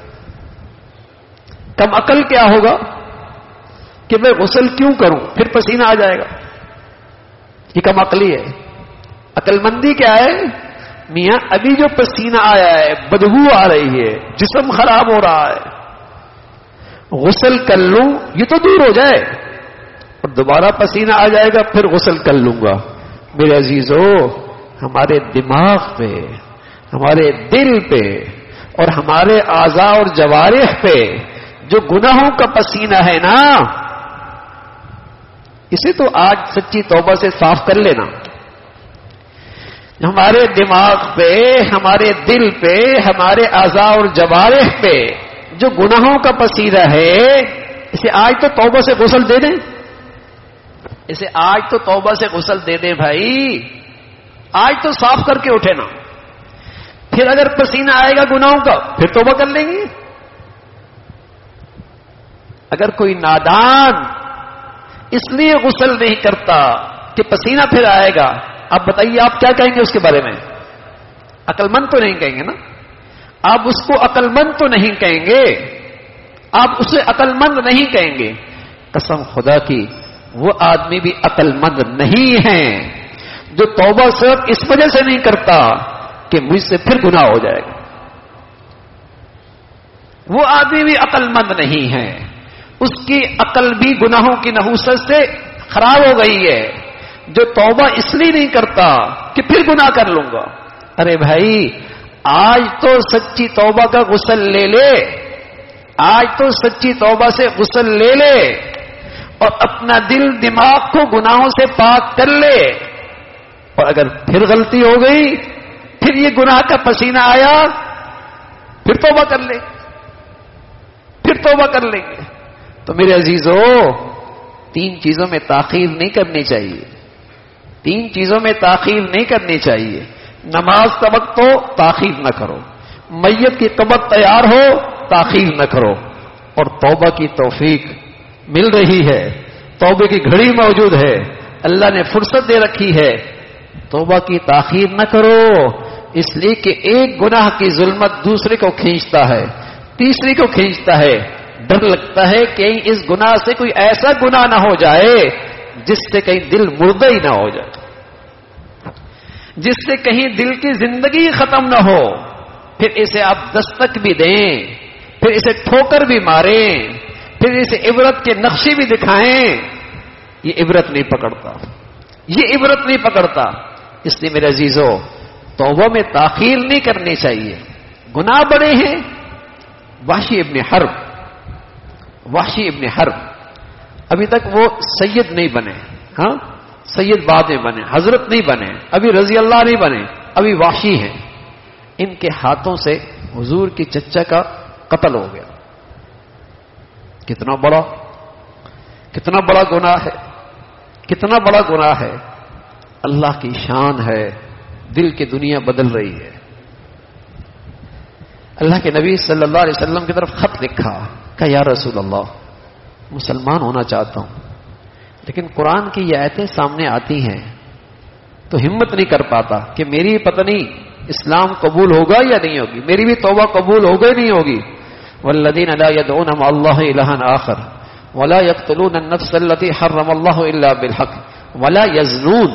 کم عقل کیا ہوگا کہ میں غسل کیوں کروں پھر پسینہ آ جائے گا، یہ کم عقلی ہے. عقل مندی کیا ہے؟ میاں ابھی جو پسینہ آیا ہے، بدبو آ رہی ہے، جسم خراب ہو رہا ہے، غسل کر لوں یہ تو دور ہو جائے، اور دوبارہ پسینہ آ جائے گا پھر غسل کر لوں گا. میرے عزیزو، ہمارے دماغ پہ، ہمارے دل پہ اور ہمارے اعضاء اور جوارح پہ جو گناہوں کا پسینہ ہے نا، اسے تو آج سچی توبہ سے صاف کر لینا. ہمارے دماغ پہ، ہمارے دل پہ، ہمارے اعضاء اور جوارح پہ جو گناہوں کا پسینہ ہے، اسے آج تو توبہ سے غسل دے دیں، اسے آج تو توبہ سے غسل دے دیں بھائی، آج تو صاف کر کے اٹھے نا. پھر اگر پسینہ آئے گا گناہوں کا پھر توبہ کر لیں گے. اگر کوئی نادان اس لیے غسل نہیں کرتا کہ پسینہ پھر آئے گا، آپ بتائیے آپ کیا کہیں گے اس کے بارے میں؟ عقل مند تو نہیں کہیں گے نا. آپ اس کو عقل مند تو نہیں کہیں گے، آپ اسے عقل مند نہیں کہیں گے. قسم خدا کی وہ آدمی بھی عقل مند نہیں ہے جو توبہ صرف اس وجہ سے نہیں کرتا کہ مجھ سے پھر گناہ ہو جائے گا. وہ آدمی بھی عقل مند نہیں ہے، اس کی عقل بھی گناہوں کی نحوست سے خراب ہو گئی ہے، جو توبہ اس لیے نہیں کرتا کہ پھر گناہ کر لوں گا. ارے بھائی، آج تو سچی توبہ کا غسل لے لے، آج تو سچی توبہ سے غسل لے لے اور اپنا دل دماغ کو گناہوں سے پاک کر لے. اور اگر پھر غلطی ہو گئی، پھر یہ گناہ کا پسینہ آیا، پھر توبہ کر لے، پھر توبہ کر لیں گے. تو میرے عزیزو، تین چیزوں میں تاخیر نہیں کرنی چاہیے، تین چیزوں میں تاخیر نہیں کرنی چاہیے. نماز کا وقت ہو تاخیر نہ کرو، میت کی قبر تیار ہو تاخیر نہ کرو، اور توبہ کی توفیق مل رہی ہے، توبہ کی گھڑی موجود ہے، اللہ نے فرصت دے رکھی ہے، توبہ کی تاخیر نہ کرو. اس لیے کہ ایک گناہ کی ظلمت دوسرے کو کھینچتا ہے، تیسری کو کھینچتا ہے. ڈر لگتا ہے کہ اس گناہ سے کوئی ایسا گناہ نہ ہو جائے جس سے کہیں دل مردہ ہی نہ ہو جائے، جس سے کہیں دل کی زندگی ختم نہ ہو. پھر اسے آپ دستک بھی دیں، پھر اسے ٹھوکر بھی ماریں، پھر اسے عبرت کے نقشے بھی دکھائیں، یہ عبرت نہیں پکڑتا، یہ عبرت نہیں پکڑتا. اس لیے میرے عزیزو، توبہ میں تاخیر نہیں کرنی چاہیے. گناہ بڑے ہیں. وحشی ابن حرب ابھی تک وہ سید نہیں بنے، ہاں سید بعد میں بنے، حضرت نہیں بنے، ابھی رضی اللہ نہیں بنے، ابھی وحشی ہیں. ان کے ہاتھوں سے حضور کی چچا کا قتل ہو گیا. کتنا بڑا گناہ ہے، کتنا بڑا گناہ ہے. اللہ کی شان ہے، دل کی دنیا بدل رہی ہے. اللہ کے نبی صلی اللہ علیہ وسلم کی طرف خط لکھا کہ یا رسول اللہ، مسلمان ہونا چاہتا ہوں، لیکن قرآن کی یہ آیتیں سامنے آتی ہیں تو ہمت نہیں کر پاتا کہ میری پتہ نہیں اسلام قبول ہوگا یا نہیں ہوگی، میری بھی توبہ قبول ہوگا یا نہیں ہوگی. والذین لا يدعون مع اللہ الہا آخر ولا يقتلون النفس التي حرم اللہ الا بالحق ولا يزنون.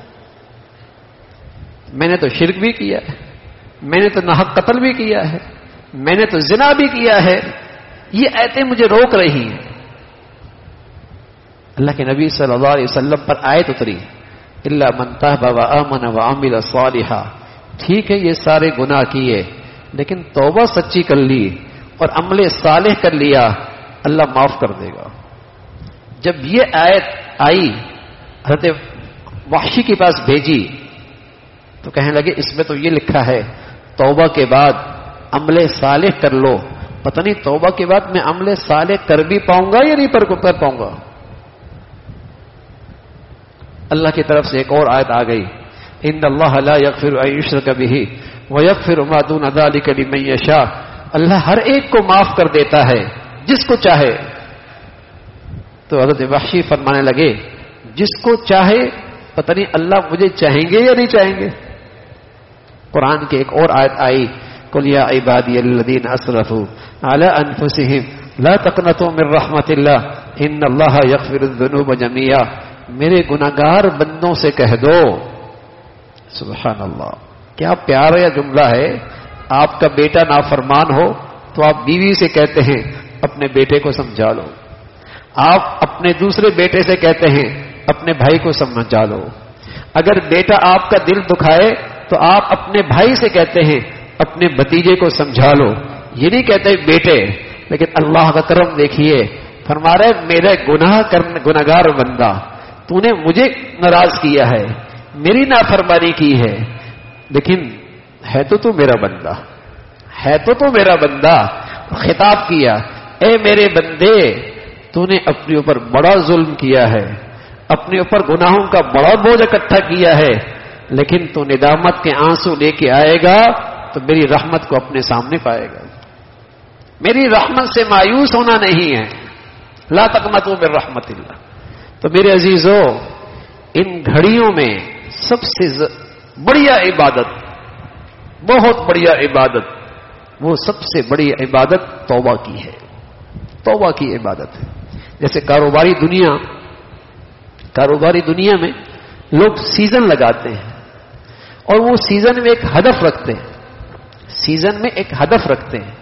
میں نے تو شرک بھی کیا ہے، میں نے تو ناحق قتل بھی کیا ہے، میں نے تو زنا بھی کیا ہے، یہ آیتیں مجھے روک رہی ہیں. اللہ کے نبی صلی اللہ علیہ وسلم پر آیت اتری الا من تاب وآمن وعمل صالحا. ٹھیک ہے یہ سارے گناہ کیے، لیکن توبہ سچی کر لی اور عمل صالح کر لیا، اللہ معاف کر دے گا. جب یہ آیت آئی، حضرت وحشی کے پاس بھیجی تو کہنے لگے اس میں تو یہ لکھا ہے توبہ کے بعد عمل صالح کر لو. پتہ نہیں توبہ کے بعد میں عمل صالح کر بھی پاؤں گا یا نہیں کر پاؤں گا. اللہ کی طرف سے ایک اور آیت آ گئی ان اللہ لا یغفر ان یشرک بہ ویغفر ما دون ذلک لمن یشاء. اللہ ہر ایک کو معاف کر دیتا ہے جس کو چاہے. تو حضرت وحشی فرمانے لگے جس کو چاہے پتہ نہیں اللہ مجھے چاہیں گے یا نہیں چاہیں گے. قرآن کی ایک اور آیت آئی قل یا عبادی الذین اسرفوا علی انفسہم لا تقنطوا من رحمت اللہ ان اللہ یغفر الذنوب جميعا. میرے گناہگار بندوں سے کہہ دو. سبحان اللہ، کیا پیارا جملہ ہے. آپ کا بیٹا نافرمان ہو تو آپ بیوی سے کہتے ہیں اپنے بیٹے کو سمجھا لو. آپ اپنے دوسرے بیٹے سے کہتے ہیں اپنے بھائی کو سمجھا لو. اگر بیٹا آپ کا دل دکھائے تو آپ اپنے بھائی سے کہتے ہیں اپنے بھتیجے کو سمجھا لو. یہ نہیں کہتے بیٹے. لیکن اللہ کا کرم دیکھیے، فرما رہے میرے گناہگار بندہ تو نے مجھے ناراض کیا ہے، میری نافرمانی کی ہے، لیکن ہے تو میرا بندہ، ہے تو میرا بندہ. خطاب کیا اے میرے بندے تو نے اپنے اوپر بڑا ظلم کیا ہے، اپنے اوپر گناہوں کا بڑا بوجھ اکٹھا کیا ہے، لیکن تو ندامت کے آنسو لے کے آئے گا تو میری رحمت کو اپنے سامنے پائے گا. میری رحمت سے مایوس ہونا نہیں ہے. لا تقنطوا من رحمت اللہ. تو میرے عزیزو، ان گھڑیوں میں سب سے بڑھیا عبادت، بہت بڑھیا عبادت، وہ سب سے بڑی عبادت توبہ کی ہے. توبہ کی عبادت ہے. جیسے کاروباری دنیا میں لوگ سیزن لگاتے ہیں اور وہ سیزن میں ایک ہدف رکھتے ہیں. سیزن میں ایک ہدف رکھتے ہیں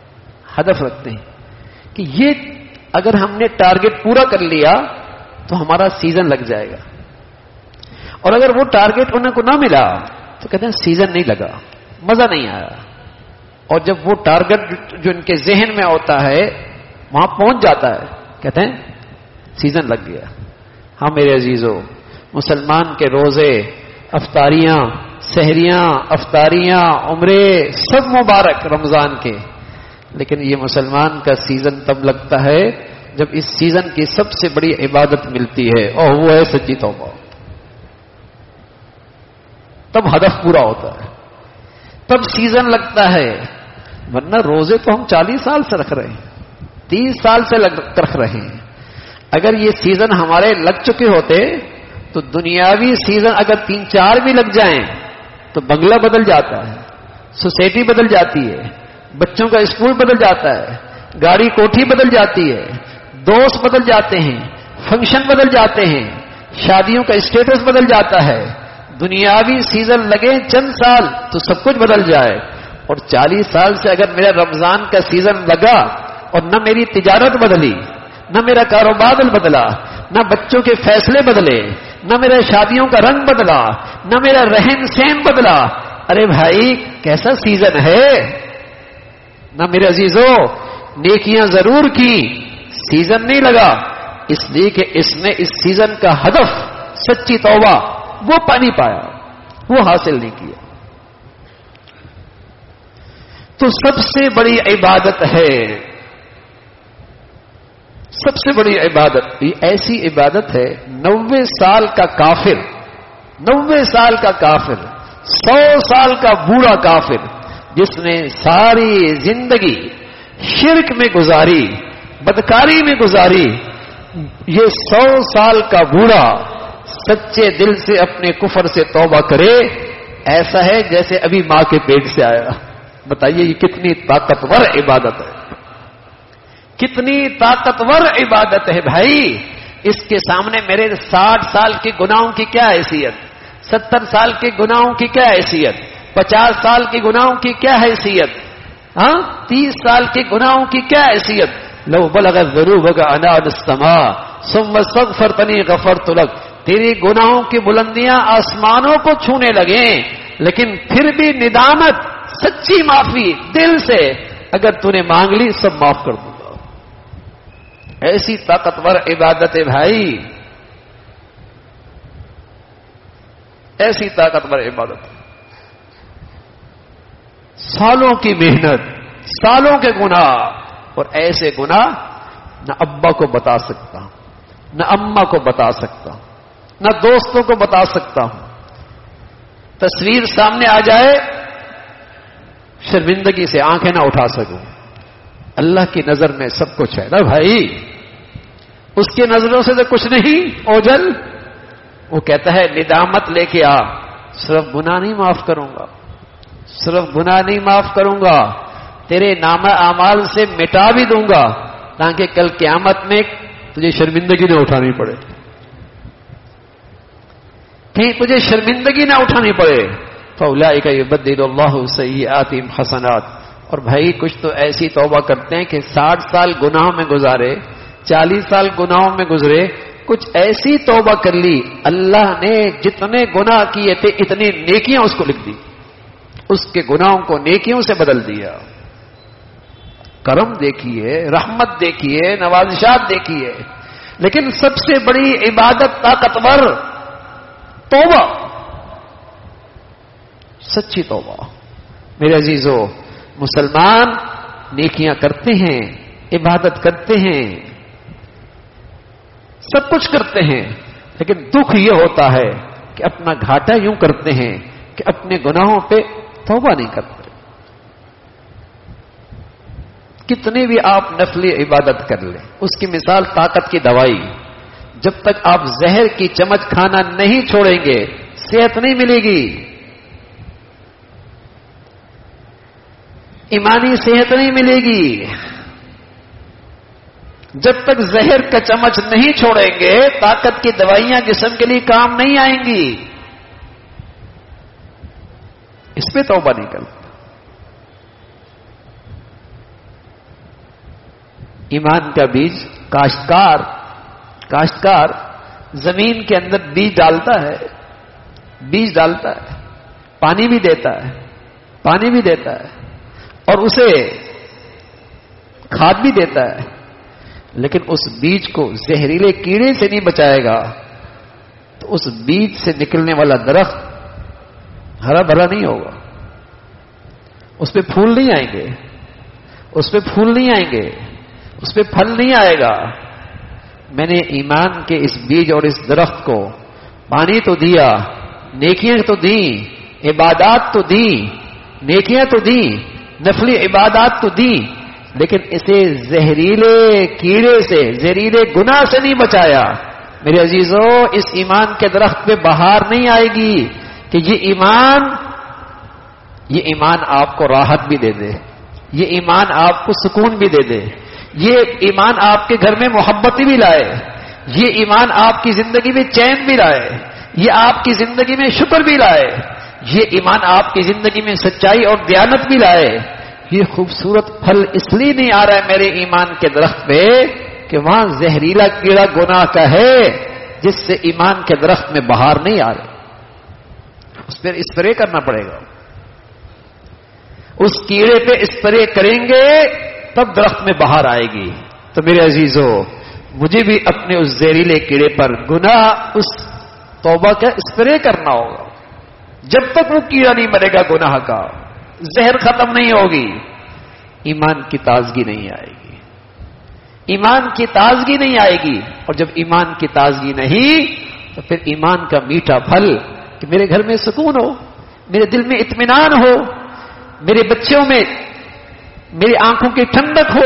کہ یہ اگر ہم نے ٹارگٹ پورا کر لیا تو ہمارا سیزن لگ جائے گا. اور اگر وہ ٹارگٹ انہیں کو نہ ملا تو کہتے ہیں سیزن نہیں لگا، مزہ نہیں آیا. اور جب وہ ٹارگٹ جو ان کے ذہن میں ہوتا ہے وہاں پہنچ جاتا ہے، کہتے ہیں سیزن لگ گیا. ہاں میرے عزیزو، مسلمان کے روزے، افطاریاں، سحریاں، افطاریاں، عمرے سب مبارک رمضان کے، لیکن یہ مسلمان کا سیزن تب لگتا ہے جب اس سیزن کی سب سے بڑی عبادت ملتی ہے اور وہ ہے سچی توبہ. تب ہدف پورا ہوتا ہے، تب سیزن لگتا ہے. ورنہ روزے تو ہم 40 سال سے رکھ رہے ہیں، 30 سال سے رکھ رہے ہیں. اگر یہ سیزن ہمارے لگ چکے ہوتے تو دنیاوی سیزن اگر 3-4 بھی لگ جائیں تو بنگلہ بدل جاتا ہے، سوسائٹی بدل جاتی ہے، بچوں کا اسکول بدل جاتا ہے، گاڑی کوٹھی بدل جاتی ہے، دوست بدل جاتے ہیں، فنکشن بدل جاتے ہیں، شادیوں کا اسٹیٹس بدل جاتا ہے. دنیاوی سیزن لگے چند سال تو سب کچھ بدل جائے. اور 40 سال سے اگر میرا رمضان کا سیزن لگا اور نہ میری تجارت بدلی، نہ میرا کاروبار بدلا، نہ بچوں کے فیصلے بدلے، نہ میرا شادیوں کا رنگ بدلا، نہ میرا رہن سہن بدلا، ارے بھائی کیسا سیزن ہے. نہ میرے عزیزو، نیکیاں ضرور کی، سیزن نہیں لگا، اس لیے کہ اس نے اس سیزن کا ہدف سچی توبہ وہ پانی پایا، وہ حاصل نہیں کیا. تو سب سے بڑی عبادت ہے، سب سے بڑی عبادت یہ ایسی عبادت ہے 90 سال کا کافر، 90 سال کا کافر، 100 سال کا بوڑھا کافر جس نے ساری زندگی شرک میں گزاری، بدکاری میں گزاری، یہ 100 سال کا بوڑھا سچے دل سے اپنے کفر سے توبہ کرے، ایسا ہے جیسے ابھی ماں کے پیٹ سے آیا. بتائیے یہ کتنی طاقتور عبادت ہے، کتنی طاقتور عبادت ہے بھائی. اس کے سامنے میرے 60 سال کے گناہوں کی کیا حیثیت، 70 سال کے گناہوں کی کیا حیثیت، 50 سال کے گناہوں کی کیا حیثیت، 30 سال کے گناہوں کی کیا حیثیت. لو بلغت ذنوبک عنان السماء ثم استغفرتنی غفرت لک. تیری گناہوں کی بلندیاں آسمانوں کو چھونے لگیں، لیکن پھر بھی ندامت، سچی معافی دل سے اگر تو نے مانگ لی سب معاف کر دوں گا. ایسی طاقتور عبادت ہے بھائی، ایسی طاقتور عبادت. سالوں کی محنت، سالوں کے گناہ، اور ایسے گناہ نہ ابا کو بتا سکتا ہوں، نہ اماں کو بتا سکتا ہوں، نہ دوستوں کو بتا سکتا ہوں. تصویر سامنے آ جائے، شرمندگی سے آنکھیں نہ اٹھا سکوں. اللہ کی نظر میں سب کچھ ہے نا بھائی, اس کی نظروں سے تو کچھ نہیں اوجل. وہ کہتا ہے ندامت لے کے آ, صرف گناہ نہیں معاف کروں گا, صرف گناہ نہیں معاف کروں گا, تیرے نامہ اعمال سے مٹا بھی دوں گا تاکہ کل قیامت میں تجھے شرمندگی نہ اٹھانی پڑے, کہیں تجھے شرمندگی نہ اٹھانی پڑے. فَأُولَٰئِكَ يُبَدِّلُ اللَّهُ سَيِّئَاتِهِمْ حَسَنَاتٍ. اور بھائی کچھ تو ایسی توبہ کرتے ہیں کہ 60 سال گناہوں میں گزارے, 40 سال گناہوں میں گزرے, کچھ ایسی توبہ کر لی اللہ نے جتنے گناہ کیے تھے اتنی نیکیاں اس کو لکھ دی, اس کے گناہوں کو نیکیوں سے بدل دیا. کرم دیکھیے, رحمت دیکھیے, نوازشات دیکھیے, لیکن سب سے بڑی عبادت طاقتور توبہ, سچی توبہ. میرے عزیزو, مسلمان نیکیاں کرتے ہیں, عبادت کرتے ہیں, سب کچھ کرتے ہیں, لیکن دکھ یہ ہوتا ہے کہ اپنا گھاٹا یوں کرتے ہیں کہ اپنے گناہوں پہ توبہ نہیں کرتے. کتنی بھی آپ نفلی عبادت کر لیں, اس کی مثال طاقت کی دوائی. جب تک آپ زہر کی چمچ کھانا نہیں چھوڑیں گے صحت نہیں ملے گی, ایمانی صحت نہیں ملے گی. جب تک زہر کا چمچ نہیں چھوڑیں گے طاقت کی دوائیاں جسم کے لیے کام نہیں آئیں گی. اس پہ توبہ نہیں کرتا. ایمان کا بیج کاشتکار زمین کے اندر بیج ڈالتا ہے, پانی بھی دیتا ہے اور اسے کھاد بھی دیتا ہے, لیکن اس بیج کو زہریلے کیڑے سے نہیں بچائے گا تو اس بیج سے نکلنے والا درخت ہرا بھرا نہیں ہوگا, اس پہ پھول نہیں آئیں گے, اس پہ پھل نہیں آئے گا. میں نے ایمان کے اس بیج اور اس درخت کو پانی تو دیا, نیکیاں تو دیں, عبادات تو دیں, نیکیاں تو دیں, نفلی عبادات تو دیں, لیکن اسے زہریلے کیڑے سے, زہریلے گناہ سے نہیں بچایا. میرے عزیزو, اس ایمان کے درخت پہ بہار نہیں آئے گی کہ یہ ایمان آپ کو راحت بھی دے دے, یہ ایمان آپ کو سکون بھی دے دے, یہ ایمان آپ کے گھر میں محبت بھی لائے, یہ ایمان آپ کی زندگی میں چین بھی لائے, یہ آپ کی زندگی میں شکر بھی لائے, یہ ایمان آپ کی زندگی میں سچائی اور دیانت بھی لائے. یہ خوبصورت پھل اس لیے نہیں آ رہا ہے میرے ایمان کے درخت پہ کہ وہاں زہریلا کیڑا گناہ کا ہے جس سے ایمان کے درخت میں بہار نہیں آ رہی. اس پر اسپرے کرنا پڑے گا, اس کیڑے پہ اسپرے کریں گے تب درخت میں بہار آئے گی. تو میرے عزیزو, مجھے بھی اپنے اس زہریلے کیڑے پر گناہ, اس توبہ کا اسپرے کرنا ہوگا. جب تک وہ کیڑا نہیں مرے گا گناہ کا, زہر ختم نہیں ہوگی, ایمان کی تازگی نہیں آئے گی, ایمان کی تازگی نہیں آئے گی. اور جب ایمان کی تازگی نہیں تو پھر ایمان کا میٹھا پھل کہ میرے گھر میں سکون ہو, میرے دل میں اطمینان ہو, میرے بچوں میں میری آنکھوں کی ٹھنڈک ہو,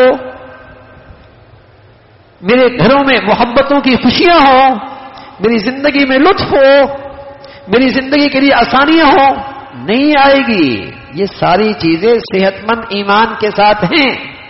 میرے گھروں میں محبتوں کی خوشیاں ہوں, میری زندگی میں لطف ہو, میری زندگی کے لیے آسانیاں ہوں, نہیں آئے گی. یہ ساری چیزیں صحت مند ایمان کے ساتھ ہیں,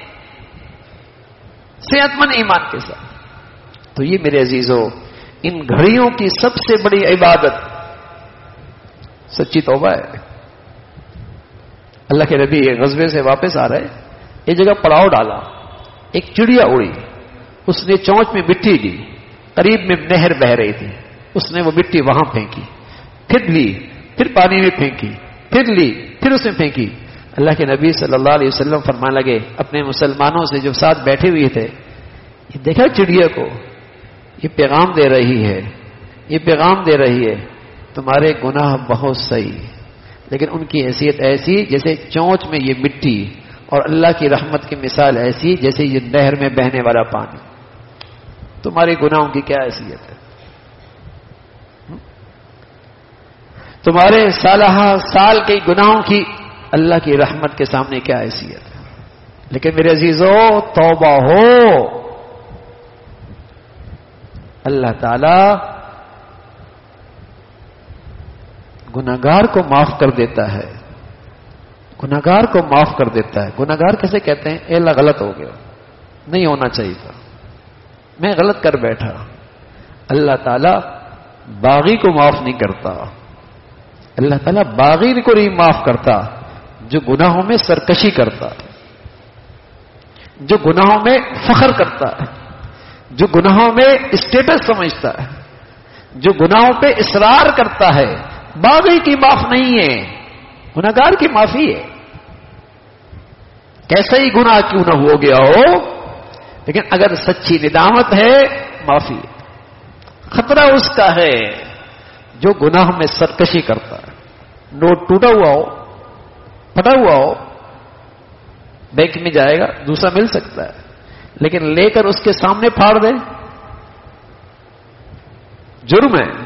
صحت مند ایمان کے ساتھ. تو یہ میرے عزیزو, ان گھڑیوں کی سب سے بڑی عبادت سچی توبہ ہے. اللہ کے نبی غزوے سے واپس آ رہے, ایک جگہ پڑاؤ ڈالا, ایک چڑیا اڑی, اس نے چونچ میں مٹی دی, قریب میں نہر بہ رہی تھی, اس نے وہ مٹی وہاں پھینکی, پھر لی, پھر پانی میں پھینکی, پھر لی, پھر اس میں پھینکی. اللہ کے نبی صلی اللہ علیہ وسلم فرمانے لگے اپنے مسلمانوں سے جو ساتھ بیٹھے ہوئے تھے, یہ دیکھا چڑیا کو, یہ پیغام دے رہی ہے تمہارے گناہ بہت صحیح, لیکن ان کی حیثیت ایسی جیسے چونچ میں یہ مٹی, اور اللہ کی رحمت کی مثال ایسی جیسے یہ نہر میں بہنے والا پانی. تمہارے گناہوں کی کیا حیثیت ہے؟ تمہارے سالہ سال کے گناہوں کی اللہ کی رحمت کے سامنے کیا حیثیت ہے. لیکن میرے عزیزو توبہ ہو. اللہ تعالی گناہگار کو معاف کر دیتا ہے. گناہگار کو معاف کر دیتا ہے. گناہگار کیسے کہتے ہیں؟ اے اللہ غلط ہو گیا, نہیں ہونا چاہیے تھا, میں غلط کر بیٹھا. اللہ تعالیٰ باغی کو معاف نہیں کرتا. اللہ تعالیٰ باغی کو نہیں معاف کرتا جو گناہوں میں سرکشی کرتا ہے, جو گناہوں میں فخر کرتا ہے, جو گناہوں میں اسٹیٹس سمجھتا ہے, جو گناہوں پہ اصرار کرتا ہے. باغی کی معاف نہیں ہے, گناہگار کی معافی ہے. کیسا ہی گناہ کیوں نہ ہو گیا ہو, لیکن اگر سچی ندامت ہے معافی ہے. خطرہ اس کا ہے جو گناہ میں سرکشی کرتا ہے. نوٹ ٹوٹا ہوا ہو, پھٹا ہوا ہو, بینک میں جائے گا دوسرا مل سکتا ہے, لیکن لے کر اس کے سامنے پھاڑ دے, جرم ہے.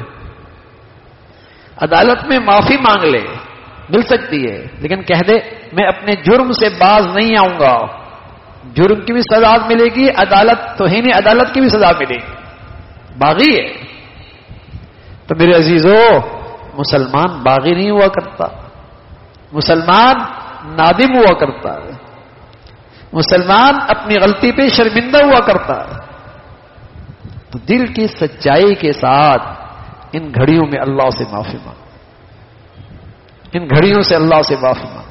عدالت میں معافی مانگ لے, مل سکتی ہے, لیکن کہہ دے میں اپنے جرم سے باز نہیں آؤں گا, جرم کی بھی سزا ملے گی, عدالت تو ہی نہیں عدالت کی بھی سزا ملے گی. باغی ہے. تو میرے عزیزو مسلمان باغی نہیں ہوا کرتا, مسلمان نادم ہوا کرتا ہے, مسلمان اپنی غلطی پہ شرمندہ ہوا کرتا ہے. تو دل کی سچائی کے ساتھ ان گھڑیوں میں اللہ سے معافی مانگ, ان گھڑیوں سے اللہ سے معافی مانگ.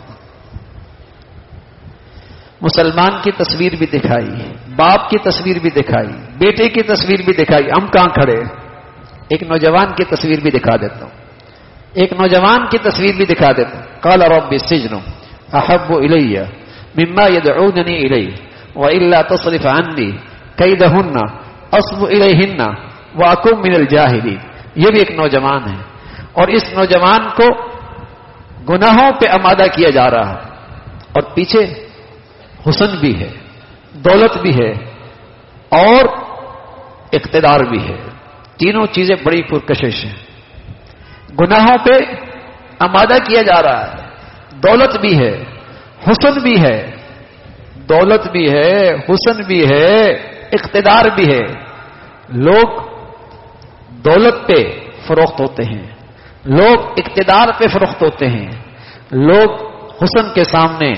مسلمان کی تصویر بھی دکھائی, باپ کی تصویر بھی دکھائی, بیٹے کی تصویر بھی دکھائی. ہم کہاں کھڑے؟ ایک نوجوان کی تصویر بھی دکھا دیتا ہوں, ایک نوجوان کی تصویر بھی دکھا دیتا ہوں. قال رب السجن احب الی مما يدعونني الیہ والا تصرف عنی کیدہن اصب الیہن واکن من الجاہلین. یہ بھی ایک نوجوان ہے, اور اس نوجوان کو گناہوں پہ آمادہ کیا جا رہا ہے, اور پیچھے حسن بھی ہے, دولت بھی ہے, اور اقتدار بھی ہے. تینوں چیزیں بڑی پرکشش ہیں. گناہوں پہ آمادہ کیا جا رہا ہے, دولت بھی ہے, حسن بھی ہے, دولت بھی ہے, حسن بھی ہے, اقتدار بھی ہے. لوگ دولت پہ فروخت ہوتے ہیں, لوگ اقتدار پہ فروخت ہوتے ہیں, لوگ حسن کے سامنے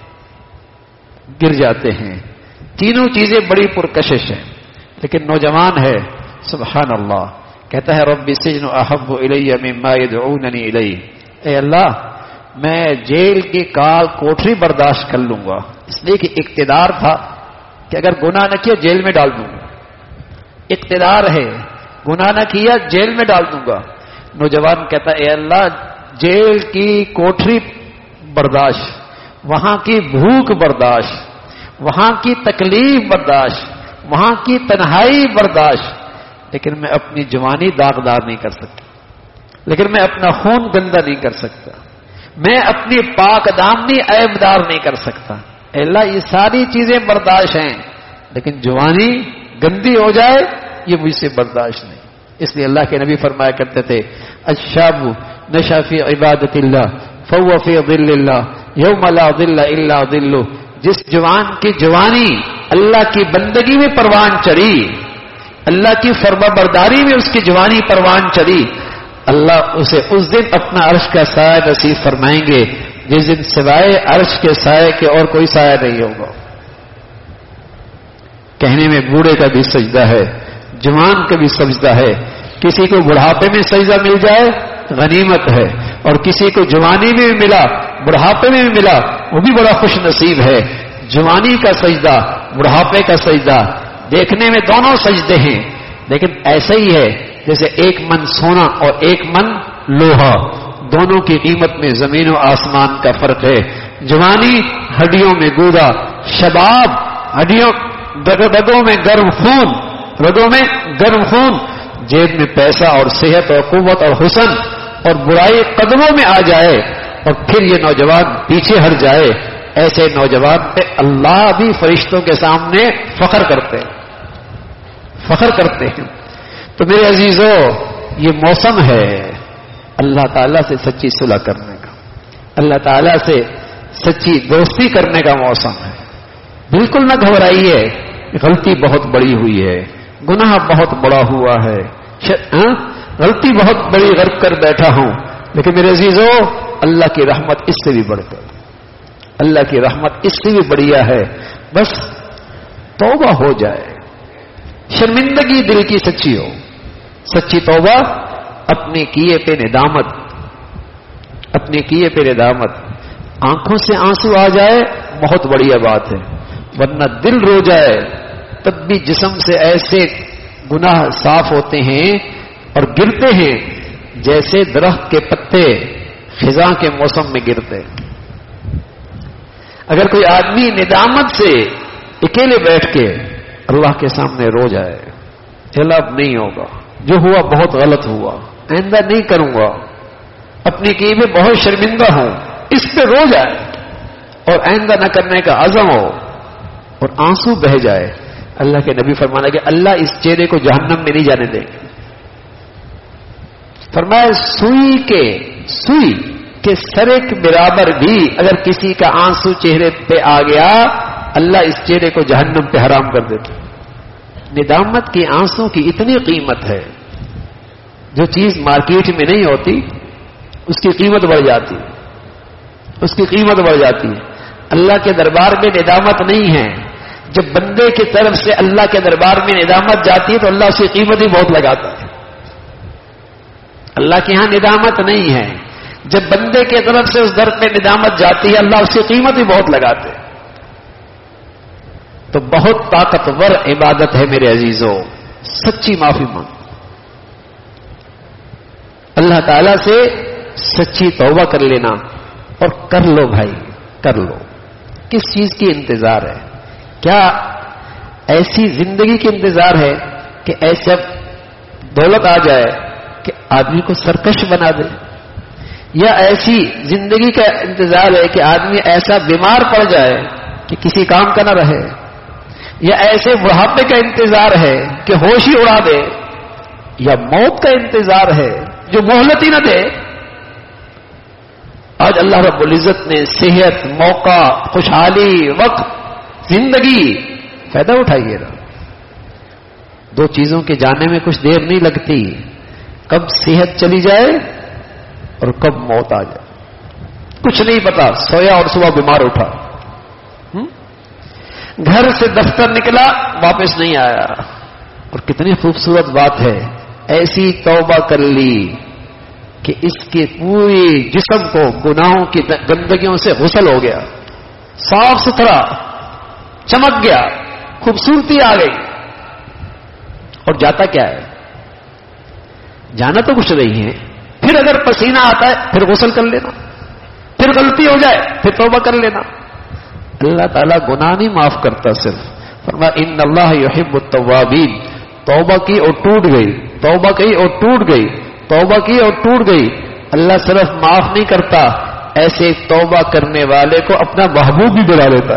گر جاتے ہیں. تینوں چیزیں بڑی پرکشش ہیں. لیکن نوجوان ہے سبحان اللہ, کہتا ہے رب السجن احب الی مما يدعوننی الیہ. اے اللہ میں جیل کی کوٹری برداشت کر لوں گا, اس لیے کہ اقتدار تھا کہ اگر گناہ نہ کیا جیل میں ڈال دوں گا. اقتدار ہے, گناہ نہ کیا جیل میں ڈال دوں گا. نوجوان کہتا اے اللہ جیل کی کوٹری برداشت, وہاں کی بھوک برداشت, وہاں کی تکلیف برداشت, وہاں کی تنہائی برداشت, لیکن میں اپنی جوانی داغدار نہیں کر سکتا, لیکن میں اپنا خون گندا نہیں کر سکتا, میں اپنی پاک دامنی عیبدار نہیں کر سکتا. اے اللہ یہ ساری چیزیں برداشت ہیں, لیکن جوانی گندی ہو جائے یہ مجھ سے برداشت نہیں. اس لیے اللہ کے نبی فرمایا کرتے تھے الشاب نشا فی عبادت اللہ فهو فی ظل اللہ یوم لا ظل الا ظلہ. جس جوان کی جوانی اللہ کی بندگی میں پروان چڑھی, اللہ کی فرما برداری میں اس کی جوانی پروان چڑھی, اللہ اسے اس دن اپنا عرش کا سایہ نصیب فرمائیں گے جس دن سوائے عرش کے سایہ کے اور کوئی سایہ نہیں ہوگا. کہنے میں بوڑھے کا بھی سجدہ ہے, جوان کا بھی سجدہ ہے. کسی کو بڑھاپے میں سجدہ مل جائے غنیمت ہے, اور کسی کو جوانی میں بھی ملا بڑھاپے میں بھی ملا وہ بھی بڑا خوش نصیب ہے. جوانی کا سجدہ, بڑھاپے کا سجدہ, دیکھنے میں دونوں سجدے ہیں, لیکن ایسا ہی ہے جیسے ایک من سونا اور ایک من لوہا, دونوں کی قیمت میں زمین و آسمان کا فرق ہے. جوانی ہڈیوں میں گودا, شباب ہڈیوں رگوں میں گرم خون, رگوں میں گرم خون, جیب میں پیسہ اور صحت اور قوت اور حسن, اور برائی قدموں میں آ جائے اور پھر یہ نوجوان پیچھے ہٹ جائے. ایسے نوجوان پہ اللہ بھی فرشتوں کے سامنے فخر کرتے ہیں. تو میرے عزیزو یہ موسم ہے اللہ تعالیٰ سے سچی صلح کرنے کا, اللہ تعالیٰ سے سچی دوستی کرنے کا موسم ہے. بالکل نہ گھبرائیے. غلطی بہت بڑی ہوئی ہے, گناہ بہت بڑا ہوا ہے, غلطی بہت بڑی غرق کر بیٹھا ہوں, لیکن میرے عزیزو اللہ کی رحمت اس سے بھی بڑھ کر, اللہ کی رحمت اس سے بھی بڑھیا ہے. بس توبہ ہو جائے, شرمندگی دل کی سچی ہو, سچی توبہ, اپنے کیے پہ ندامت, اپنے کیے پہ ندامت. آنکھوں سے آنسو آ جائے بہت بڑھیا بات ہے, ورنہ دل رو جائے تب بھی جسم سے ایسے گناہ صاف ہوتے ہیں اور گرتے ہیں جیسے درخت کے پتے خزاں کے موسم میں گرتے. اگر کوئی آدمی ندامت سے اکیلے بیٹھ کے اللہ کے سامنے رو جائے, چلا اب نہیں ہوگا, جو ہوا بہت غلط ہوا, آئندہ نہیں کروں گا, اپنی کی میں بہت شرمندہ ہوں, اس پہ رو جائے اور آئندہ نہ کرنے کا عزم ہو اور آنسو بہ جائے, اللہ کے نبی فرمانا کہ اللہ اس چہرے کو جہنم میں نہیں جانے دیں گے. فرمایا سوئی کے سرے کے برابر بھی اگر کسی کا آنسو چہرے پہ آ گیا, اللہ اس چہرے کو جہنم پہ حرام کر دیتے. ندامت کی آنسو کی اتنی قیمت ہے, جو چیز مارکیٹ میں نہیں ہوتی اس کی قیمت بڑھ جاتی ہے, اس کی قیمت بڑھ جاتی ہے. اللہ کے دربار میں ندامت نہیں ہے. جب بندے کی طرف سے اللہ کے دربار میں ندامت جاتی ہے تو اللہ اس کی قیمت ہی بہت لگاتا ہے. اللہ کے ہاں ندامت نہیں ہے, جب بندے کی طرف سے اس در پہ ندامت جاتی ہے اللہ اس کی قیمت ہی بہت لگاتے ہیں. تو بہت طاقتور عبادت ہے میرے عزیزوں, سچی معافی مانگ, اللہ تعالی سے سچی توبہ کر لینا. اور کر لو بھائی, کر لو. کس چیز کی انتظار ہے؟ کیا ایسی زندگی کی انتظار ہے کہ ایسا دولت آ جائے کہ آدمی کو سرکش بنا دے, یا ایسی زندگی کا انتظار ہے کہ آدمی ایسا بیمار پڑ جائے کہ کسی کام کا نہ رہے, یا ایسے بڑھاپے کا انتظار ہے کہ ہوش ہی اڑا دے, یا موت کا انتظار ہے جو مہلت ہی نہ دے؟ آج اللہ رب العزت نے صحت, موقع, خوشحالی, وقت, زندگی, فائدہ اٹھائیے گا. دو چیزوں کے جانے میں کچھ دیر نہیں لگتی, کب صحت چلی جائے اور کب موت آ جائے کچھ نہیں پتا. سویا اور صبح بیمار اٹھا, گھر سے دفتر نکلا واپس نہیں آیا. اور کتنی خوبصورت بات ہے, ایسی توبہ کر لی کہ اس کے پورے جسم کو گناہوں کی گندگیوں سے غسل ہو گیا, صاف ستھرا, چمک گیا, خوبصورتی آ گئی. اور جاتا کیا ہے؟ جانا تو کچھ نہیں ہے. پھر اگر پسینہ آتا ہے پھر غسل کر لینا, پھر غلطی ہو جائے پھر توبہ کر لینا. اللہ تعالیٰ گناہ نہیں معاف کرتا, صرف فرمایا ان اللہ یحب التوابین. توبہ کی اور ٹوٹ گئی, توبہ کی اور ٹوٹ گئی, توبہ کی اور ٹوٹ گئی. اللہ صرف معاف نہیں کرتا, ایسے توبہ کرنے والے کو اپنا محبوب بھی بنا لیتا,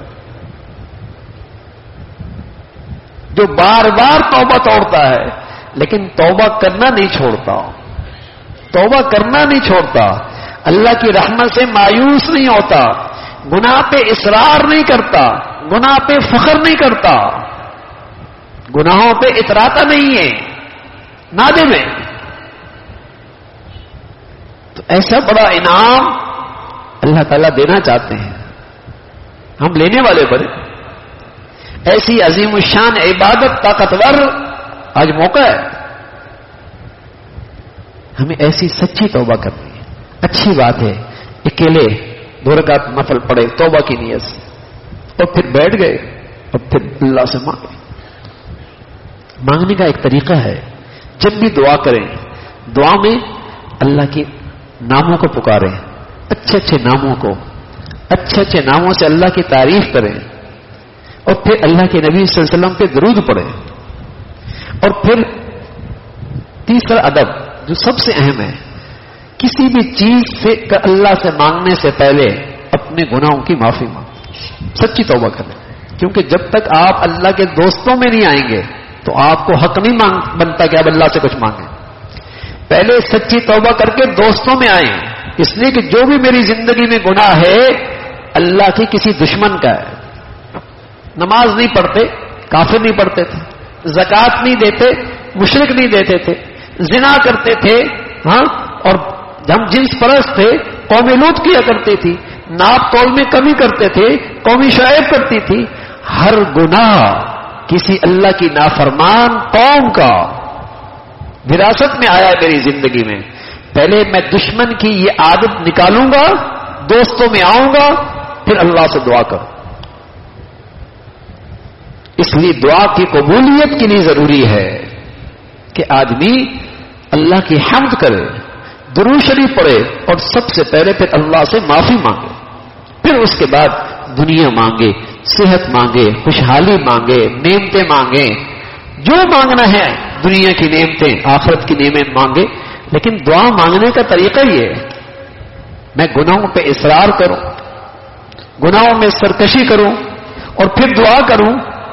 جو بار بار توبہ توڑتا ہے لیکن توبہ کرنا نہیں چھوڑتا, توبہ کرنا نہیں چھوڑتا, اللہ کی رحمت سے مایوس نہیں ہوتا, گناہ پہ اصرار نہیں کرتا, گناہ پہ فخر نہیں کرتا, گناہوں پہ اتراتا نہیں ہے, نادم ہے. تو ایسا بڑا انعام اللہ تعالیٰ دینا چاہتے ہیں, ہم لینے والے بڑے. ایسی عظیم الشان عبادت طاقتور آج موقع ہے, ہمیں ایسی سچی توبہ کرنی ہے. اچھی بات ہے اکیلے 2 رکعت نفل پڑے توبہ کی نیت سے, اور پھر بیٹھ گئے اور پھر اللہ سے مانگے. مانگنے کا ایک طریقہ ہے, جب بھی دعا کریں دعا میں اللہ کے ناموں کو پکاریں, اچھے اچھے ناموں کو, اچھے اچھے ناموں سے اللہ کی تعریف کریں, اور پھر اللہ کے نبی صلی اللہ علیہ وسلم پہ درود پڑھیں. اور پھر تیسرا ادب جو سب سے اہم ہے, کسی بھی چیز سے اللہ سے مانگنے سے پہلے اپنے گناہوں کی معافی مانگیں, سچی توبہ کریں. کیونکہ جب تک آپ اللہ کے دوستوں میں نہیں آئیں گے تو آپ کو حق نہیں بنتا کہ آپ اللہ سے کچھ مانگیں. پہلے سچی توبہ کر کے دوستوں میں آئیں, اس لیے کہ جو بھی میری زندگی میں گناہ ہے اللہ کے کسی دشمن کا ہے. نماز نہیں پڑھتے، کافر نہیں پڑھتے تھے، زکات نہیں دیتے، مشرک نہیں دیتے تھے، زنا کرتے تھے، ہاں، اور ہم جنس پرست تھے، قوم لوط کیا کرتی تھی، ناپ تول میں کمی کرتے تھے، قومی شعیب کرتی تھی. ہر گناہ کسی اللہ کی نافرمان قوم کا وراثت میں آیا ہے میری زندگی میں. پہلے میں دشمن کی یہ عادت نکالوں گا، دوستوں میں آؤں گا، پھر اللہ سے دعا کروں. اس لیے دعا کی قبولیت کے لیے ضروری ہے کہ آدمی اللہ کی حمد کرے، درود شریف پڑھے، اور سب سے پہلے پھر اللہ سے معافی مانگے، پھر اس کے بعد دنیا مانگے، صحت مانگے، خوشحالی مانگے، نعمتیں مانگے، جو مانگنا ہے، دنیا کی نعمتیں، آخرت کی نعمتیں مانگے. لیکن دعا مانگنے کا طریقہ یہ ہے، میں گناہوں پہ اصرار کروں، گناہوں میں سرکشی کروں اور پھر دعا کروں.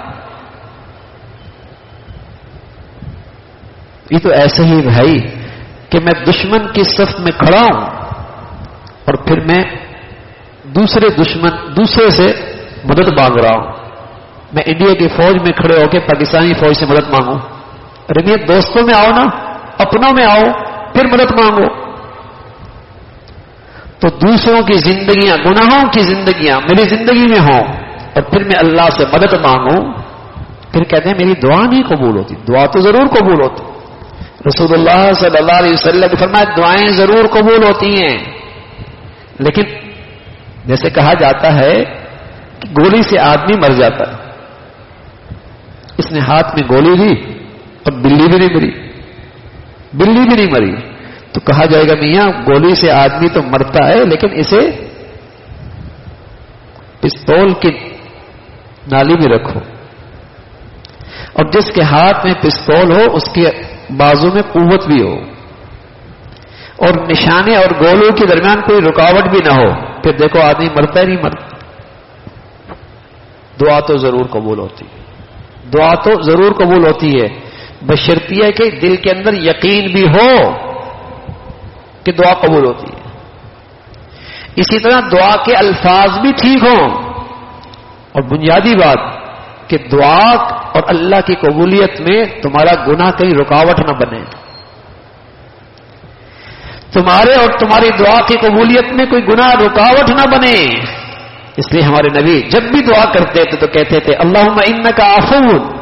یہ تو ایسے ہی بھائی کہ میں دشمن کی صف میں کھڑا ہوں اور پھر میں دوسرے سے مدد مانگ رہا ہوں. میں انڈیا کی فوج میں کھڑے ہو کے پاکستانی فوج سے مدد مانگوں. ارے میرے دوستوں میں آؤ نا، اپنوں میں آؤ، پھر مدد مانگو. تو دوسروں کی زندگیاں، گناہوں کی زندگیاں میری زندگی میں ہوں اور پھر میں اللہ سے مدد مانگوں، پھر کہتے ہیں میری دعا نہیں قبول ہوتی. دعا تو ضرور قبول ہوتی. رسول اللہ صلی اللہ علیہ وسلم نے فرمایا دعائیں ضرور قبول ہوتی ہیں، لیکن جیسے کہا جاتا ہے کہ گولی سے آدمی مر جاتا ہے. اس نے ہاتھ میں گولی لی اور بلی بھی نہیں مری، بلی بھی نہیں مری، تو کہا جائے گا میاں گولی سے آدمی تو مرتا ہے لیکن اسے پستول کی نالی میں رکھو. اور جس کے ہاتھ میں پستول ہو اس کے بازو میں قوت بھی ہو اور نشانے اور گولوں کے درمیان کوئی رکاوٹ بھی نہ ہو، پھر دیکھو آدمی مرتا ہی نہیں مرتا. دعا تو ضرور قبول ہوتی ہے، دعا تو ضرور قبول ہوتی ہے، بشرطیہ ہے کہ دل کے اندر یقین بھی ہو کہ دعا قبول ہوتی ہے. اسی طرح دعا کے الفاظ بھی ٹھیک ہوں، اور بنیادی بات کہ دعا اور اللہ کی قبولیت میں تمہارا گناہ کہیں رکاوٹ نہ بنے، تمہارے اور تمہاری دعا کی قبولیت میں کوئی گناہ رکاوٹ نہ بنے. اس لیے ہمارے نبی جب بھی دعا کرتے تھے تو کہتے تھے اللہم انک عفو،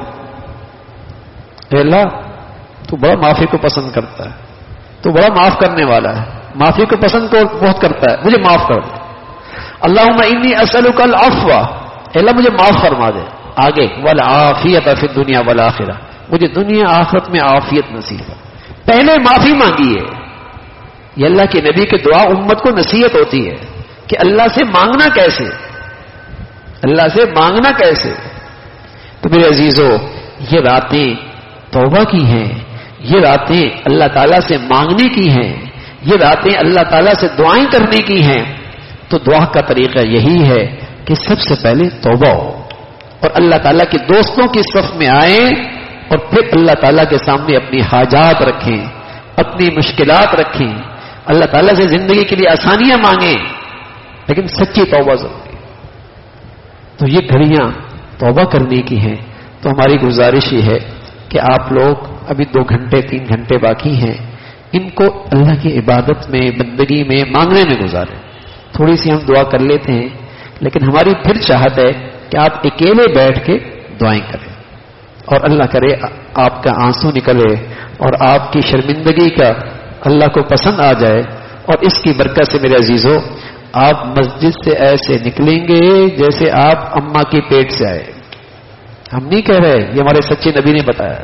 اے اللہ تو بڑا معافی کو پسند کرتا ہے، تو بڑا معاف کرنے والا ہے، معافی کو پسند کو بہت کرتا ہے، مجھے معاف کر دے. اللہم انی اسألک العفو، اے اللہ مجھے معاف فرما دے. آگے والعافیت فی الدنیا والآخرہ، مجھے دنیا آخرت میں عافیت نصیب ہے. پہلے معافی مانگی ہے. یہ اللہ کے نبی کی دعا امت کو نصیحت ہوتی ہے کہ اللہ سے مانگنا کیسے، اللہ سے مانگنا کیسے. تو میرے عزیزو، یہ راتیں توبہ کی ہیں، یہ راتیں اللہ تعالیٰ سے مانگنے کی ہیں، یہ راتیں اللہ تعالیٰ سے دعائیں کرنے کی ہیں. تو دعا کا طریقہ یہی ہے کہ سب سے پہلے توبہ ہو اور اللہ تعالیٰ کے دوستوں کی صف میں آئیں اور پھر اللہ تعالیٰ کے سامنے اپنی حاجات رکھیں، اپنی مشکلات رکھیں، اللہ تعالیٰ سے زندگی کے لیے آسانیاں مانگیں، لیکن سچی توبہ ضروری. تو یہ گھڑیاں توبہ کرنے کی ہیں. تو ہماری گزارش یہ ہے کہ آپ لوگ ابھی 2 گھنٹے 3 گھنٹے باقی ہیں، ان کو اللہ کی عبادت میں، بندگی میں، مانگنے میں گزاریں. تھوڑی سی ہم دعا کر لیتے ہیں، لیکن ہماری پھر چاہت ہے کہ آپ اکیلے بیٹھ کے دعائیں کریں اور اللہ کرے آپ کا آنسو نکلے اور آپ کی شرمندگی کا اللہ کو پسند آ جائے. اور اس کی برکت سے میرے عزیزو آپ مسجد سے ایسے نکلیں گے جیسے آپ اماں کے پیٹ سے آئے. ہم نہیں کہہ رہے، یہ ہمارے سچے نبی نے بتایا.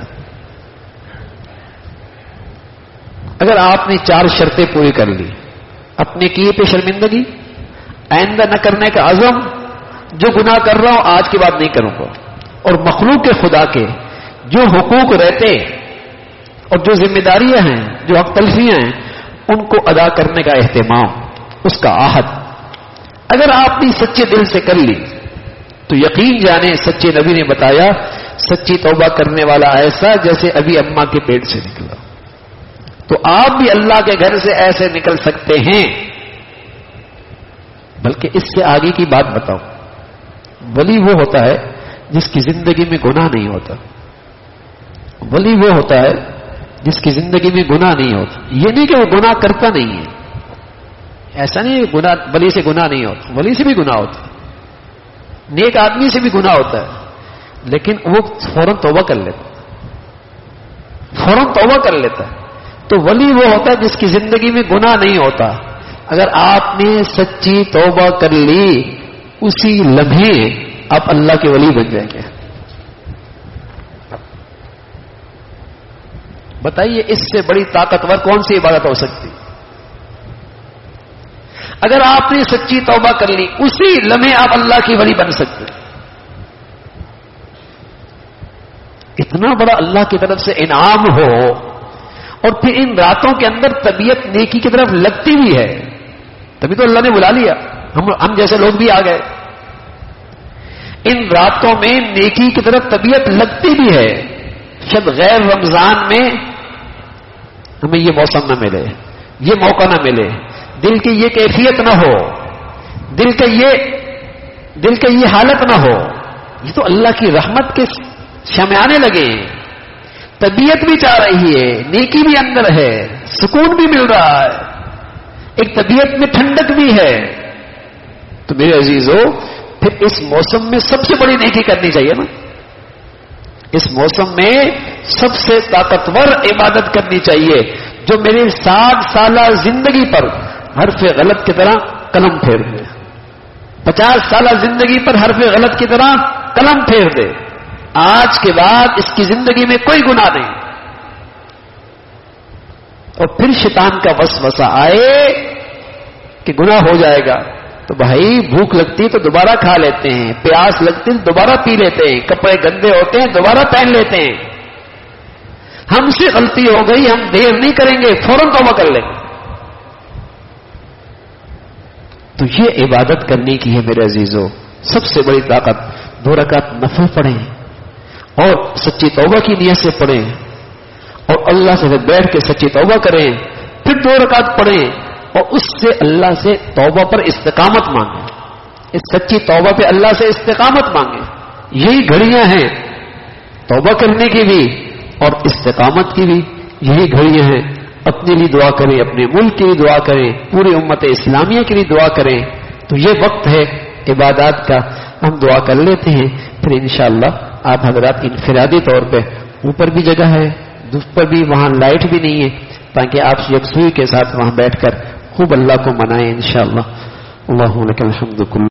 اگر آپ نے 4 شرطیں پوری کر لی، اپنے کیے پہ شرمندگی، آئندہ نہ کرنے کا عزم، جو گناہ کر رہا ہوں آج کے بعد نہیں کروں گا، اور مخلوق کے خدا کے جو حقوق رہتے اور جو ذمہ داریاں ہیں، جو حق تلفیاں ہیں، ان کو ادا کرنے کا اہتمام، اس کا عہد اگر آپ نے سچے دل سے کر لی تو یقین جانے سچے نبی نے بتایا سچی توبہ کرنے والا ایسا جیسے ابھی اماں کے پیٹ سے نکلا. تو آپ بھی اللہ کے گھر سے ایسے نکل سکتے ہیں بلکہ اس سے آگے کی بات بتاؤ. ولی وہ ہوتا ہے جس کی زندگی میں گناہ نہیں ہوتا. ولی وہ ہوتا ہے جس کی زندگی میں گناہ نہیں ہوتا. یہ نہیں کہ وہ گناہ کرتا نہیں ہے، ایسا نہیں ہے گناہ ولی سے گناہ نہیں ہوتا، ولی سے بھی گناہ ہوتا ہے، نیک آدمی سے بھی گناہ ہوتا ہے، لیکن وہ فوراً توبہ کر لیتا ہے، فوراً توبہ کر لیتا ہے. تو ولی وہ ہوتا ہے جس کی زندگی میں گناہ نہیں ہوتا. اگر آپ نے سچی توبہ کر لی اسی لمحے آپ اللہ کے ولی بن جائیں گے. بتائیے اس سے بڑی طاقتور کون سی عبادت ہو سکتی؟ اگر آپ نے سچی توبہ کر لی اسی لمحے آپ اللہ کی ولی بن سکتے. اتنا بڑا اللہ کی طرف سے انعام ہو، اور پھر ان راتوں کے اندر طبیعت نیکی کی طرف لگتی بھی ہے. تبھی تو اللہ نے بلا لیا، ہم جیسے لوگ بھی آ گئے. ان راتوں میں نیکی کی طرف طبیعت لگتی بھی ہے. شاید غیر رمضان میں ہمیں یہ موسم نہ ملے، یہ موقع نہ ملے، دل کی یہ کیفیت نہ ہو، دل کا یہ حالت نہ ہو. یہ تو اللہ کی رحمت کے شمعانے لگے ہیں. طبیعت بھی چاہ رہی ہے، نیکی بھی اندر ہے، سکون بھی مل رہا ہے، ایک طبیعت میں ٹھنڈک بھی ہے. تو میرے عزیزو پھر اس موسم میں سب سے بڑی نیکی کرنی چاہیے نا. اس موسم میں سب سے طاقتور عبادت کرنی چاہیے جو میری 60 سالہ زندگی پر حرف غلط کی طرح قلم پھیر دے. 50 سالہ زندگی پر حرف غلط کی طرح قلم پھیر دے. آج کے بعد اس کی زندگی میں کوئی گناہ نہیں. اور پھر شیطان کا وسوسہ آئے کہ گناہ ہو جائے گا تو بھائی بھوک لگتی تو دوبارہ کھا لیتے ہیں، پیاس لگتی تو دوبارہ پی لیتے ہیں، کپڑے گندے ہوتے ہیں دوبارہ پہن لیتے ہیں. ہم سے غلطی ہو گئی، ہم دیر نہیں کریں گے، فوراً توبہ کر لیں گے. تو یہ عبادت کرنے کی ہے میرے عزیزو سب سے بڑی طاقت. 2 رکعت نفل پڑھیں اور سچی توبہ کی نیت سے پڑھیں، اور اللہ سے بیٹھ کے سچی توبہ کریں، پھر 2 رکعت پڑھیں اور اس سے اللہ سے توبہ پر استقامت مانگیں. اس سچی توبہ پہ اللہ سے استقامت مانگیں. یہی گھڑیاں ہیں توبہ کرنے کی بھی اور استقامت کی بھی. یہی گھڑیاں ہیں. اپنے لیے دعا کریں، اپنے ملک کے لیے دعا کریں، پوری امت اسلامیہ کے لیے دعا کریں. تو یہ وقت ہے عبادات کا. ہم دعا کر لیتے ہیں، پھر انشاءاللہ آپ حضرات انفرادی طور پہ اوپر بھی جگہ ہے، پر بھی وہاں لائٹ بھی نہیں ہے، تاکہ آپ یکسوئی کے ساتھ وہاں بیٹھ کر خوب اللہ کو منائیں انشاءاللہ. اللہم لک الحمد کلہ.